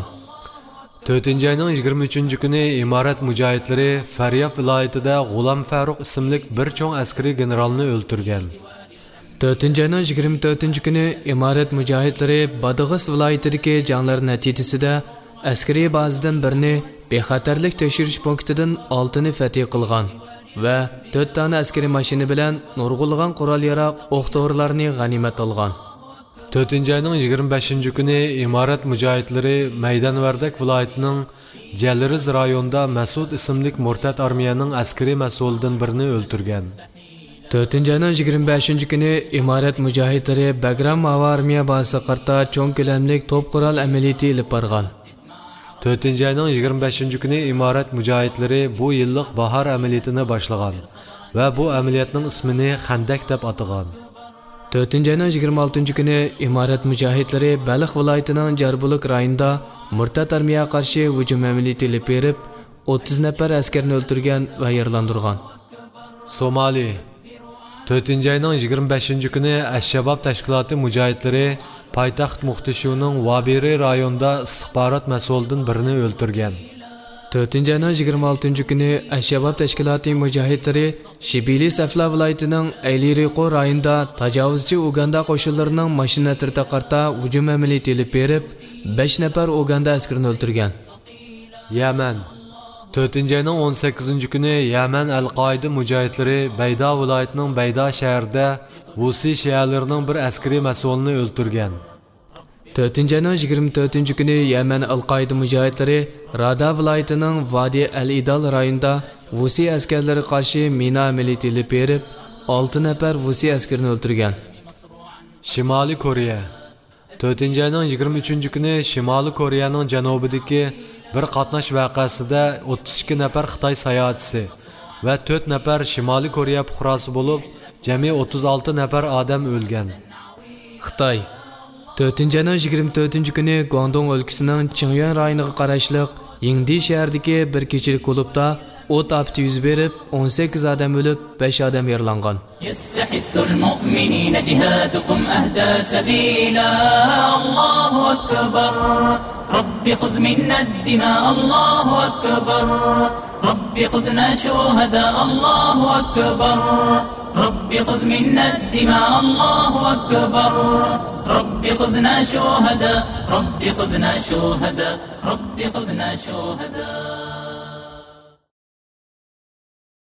4-ayning 23 kuni imorat mujohidlari Faryab viloyatida G'ulam Faruq ismli bir cho'ng askariy generalni o'ldirgan. 4-ayning 24 kuni imorat mujohidlari Badg'is viloyatidagi janglar natijasida askariy bazadan birini bexatarlik tekshirish punktidan 6ni fath qilgan va 4 dona askariy mashina bilan nurg'ulg'an qurol-yarog' o'q-to'g'rilarni g'animat olgan. 4-ayning 25 kuni imorat mujohidlari Maydanvardak viloyatining Jaliriz rayonida Mas'ud ismli murtad armiyaning askariy mas'ulidan birini o'ldirgan. 4 ayning 25 kuni imorat mujohidlari Bagram havo armiya bazasi qarta cho'ng ko'lamlik to'p qurol amaliyoti ilib borgan. 4 ayning 25 kuni imorat mujohidlari bu yillik bahor amaliyotini boshlagan va bu amaliyotning ismini Xandak deb atagan. 4 ayning 26 kuni imorat mujohidlari Balx viloyatining Jarbuluk rayonida murtad armiyaga qarshi hujum amaliyoti ilib berib, 30 nafar askarni o'ldirgan va yaralandirgan. Somali 4 ayning 25 kuni Ash-Shabob tashkiloti mujohidlari poytaxt Muqdishoning Vabiri rayonida istixborot mas'ulidan birini o'ldirgan. 4 ayning 26 kuni Ash-Shabob tashkiloti mujohidlari Shibili Safla viloyatining Ayliriqo rayonida tajovuzchi Uganda qo'shinlarining mashinalarida qarta hujum amaliyoti ilib berib, 5 nafar Uganda askarini o'ldirgan. Yaman 4 ayning 18 kuni Yaman Al-Qoida mujohidlari Bayda viloyatining Bayda shahrida Vusi shiyalarining bir askariy mas'ulini o'ldirgan. 4 ayning 24 kuni Yaman Al-Qoida mujohidlari Rada viloyatining Vadi Al-Idal rayonida Vusi askarlari qarshi mina amaliyoti ilib berib, 6 nafar Vusi askarini o'ldirgan. Shimoliy Koreya 4 ayning 23 kuni Shimoliy Koreyaning janubidagi bir qatnash voqeasida 32 nafar Xitoy sayohatchisi va 4 nafar Shimoliy Koreya fuqarosi bo'lib, jami 36 nafar odam o'lgan. Xitoy 4 ayning 24 kuni Guangdong o'lkasining Qingyuan rayoniga qarashli Yingdi shahridagi bir kechilik klubda o't apti yuz berib, 18 odam o'lib, 5 odam yaralangan. Yastahithul mu'minina jihadukum ahda sabila. Allahu akbar. Rabbi khudh minna ad-dima. Allahu akbar. Rabbi khudhna shuhada. Allahu akbar. Rabbi khudh minna ad-dima. Allahu akbar. Rabbi khudhna shuhada. Rabbi khudhna shuhada. Rabbi khudhna shuhada.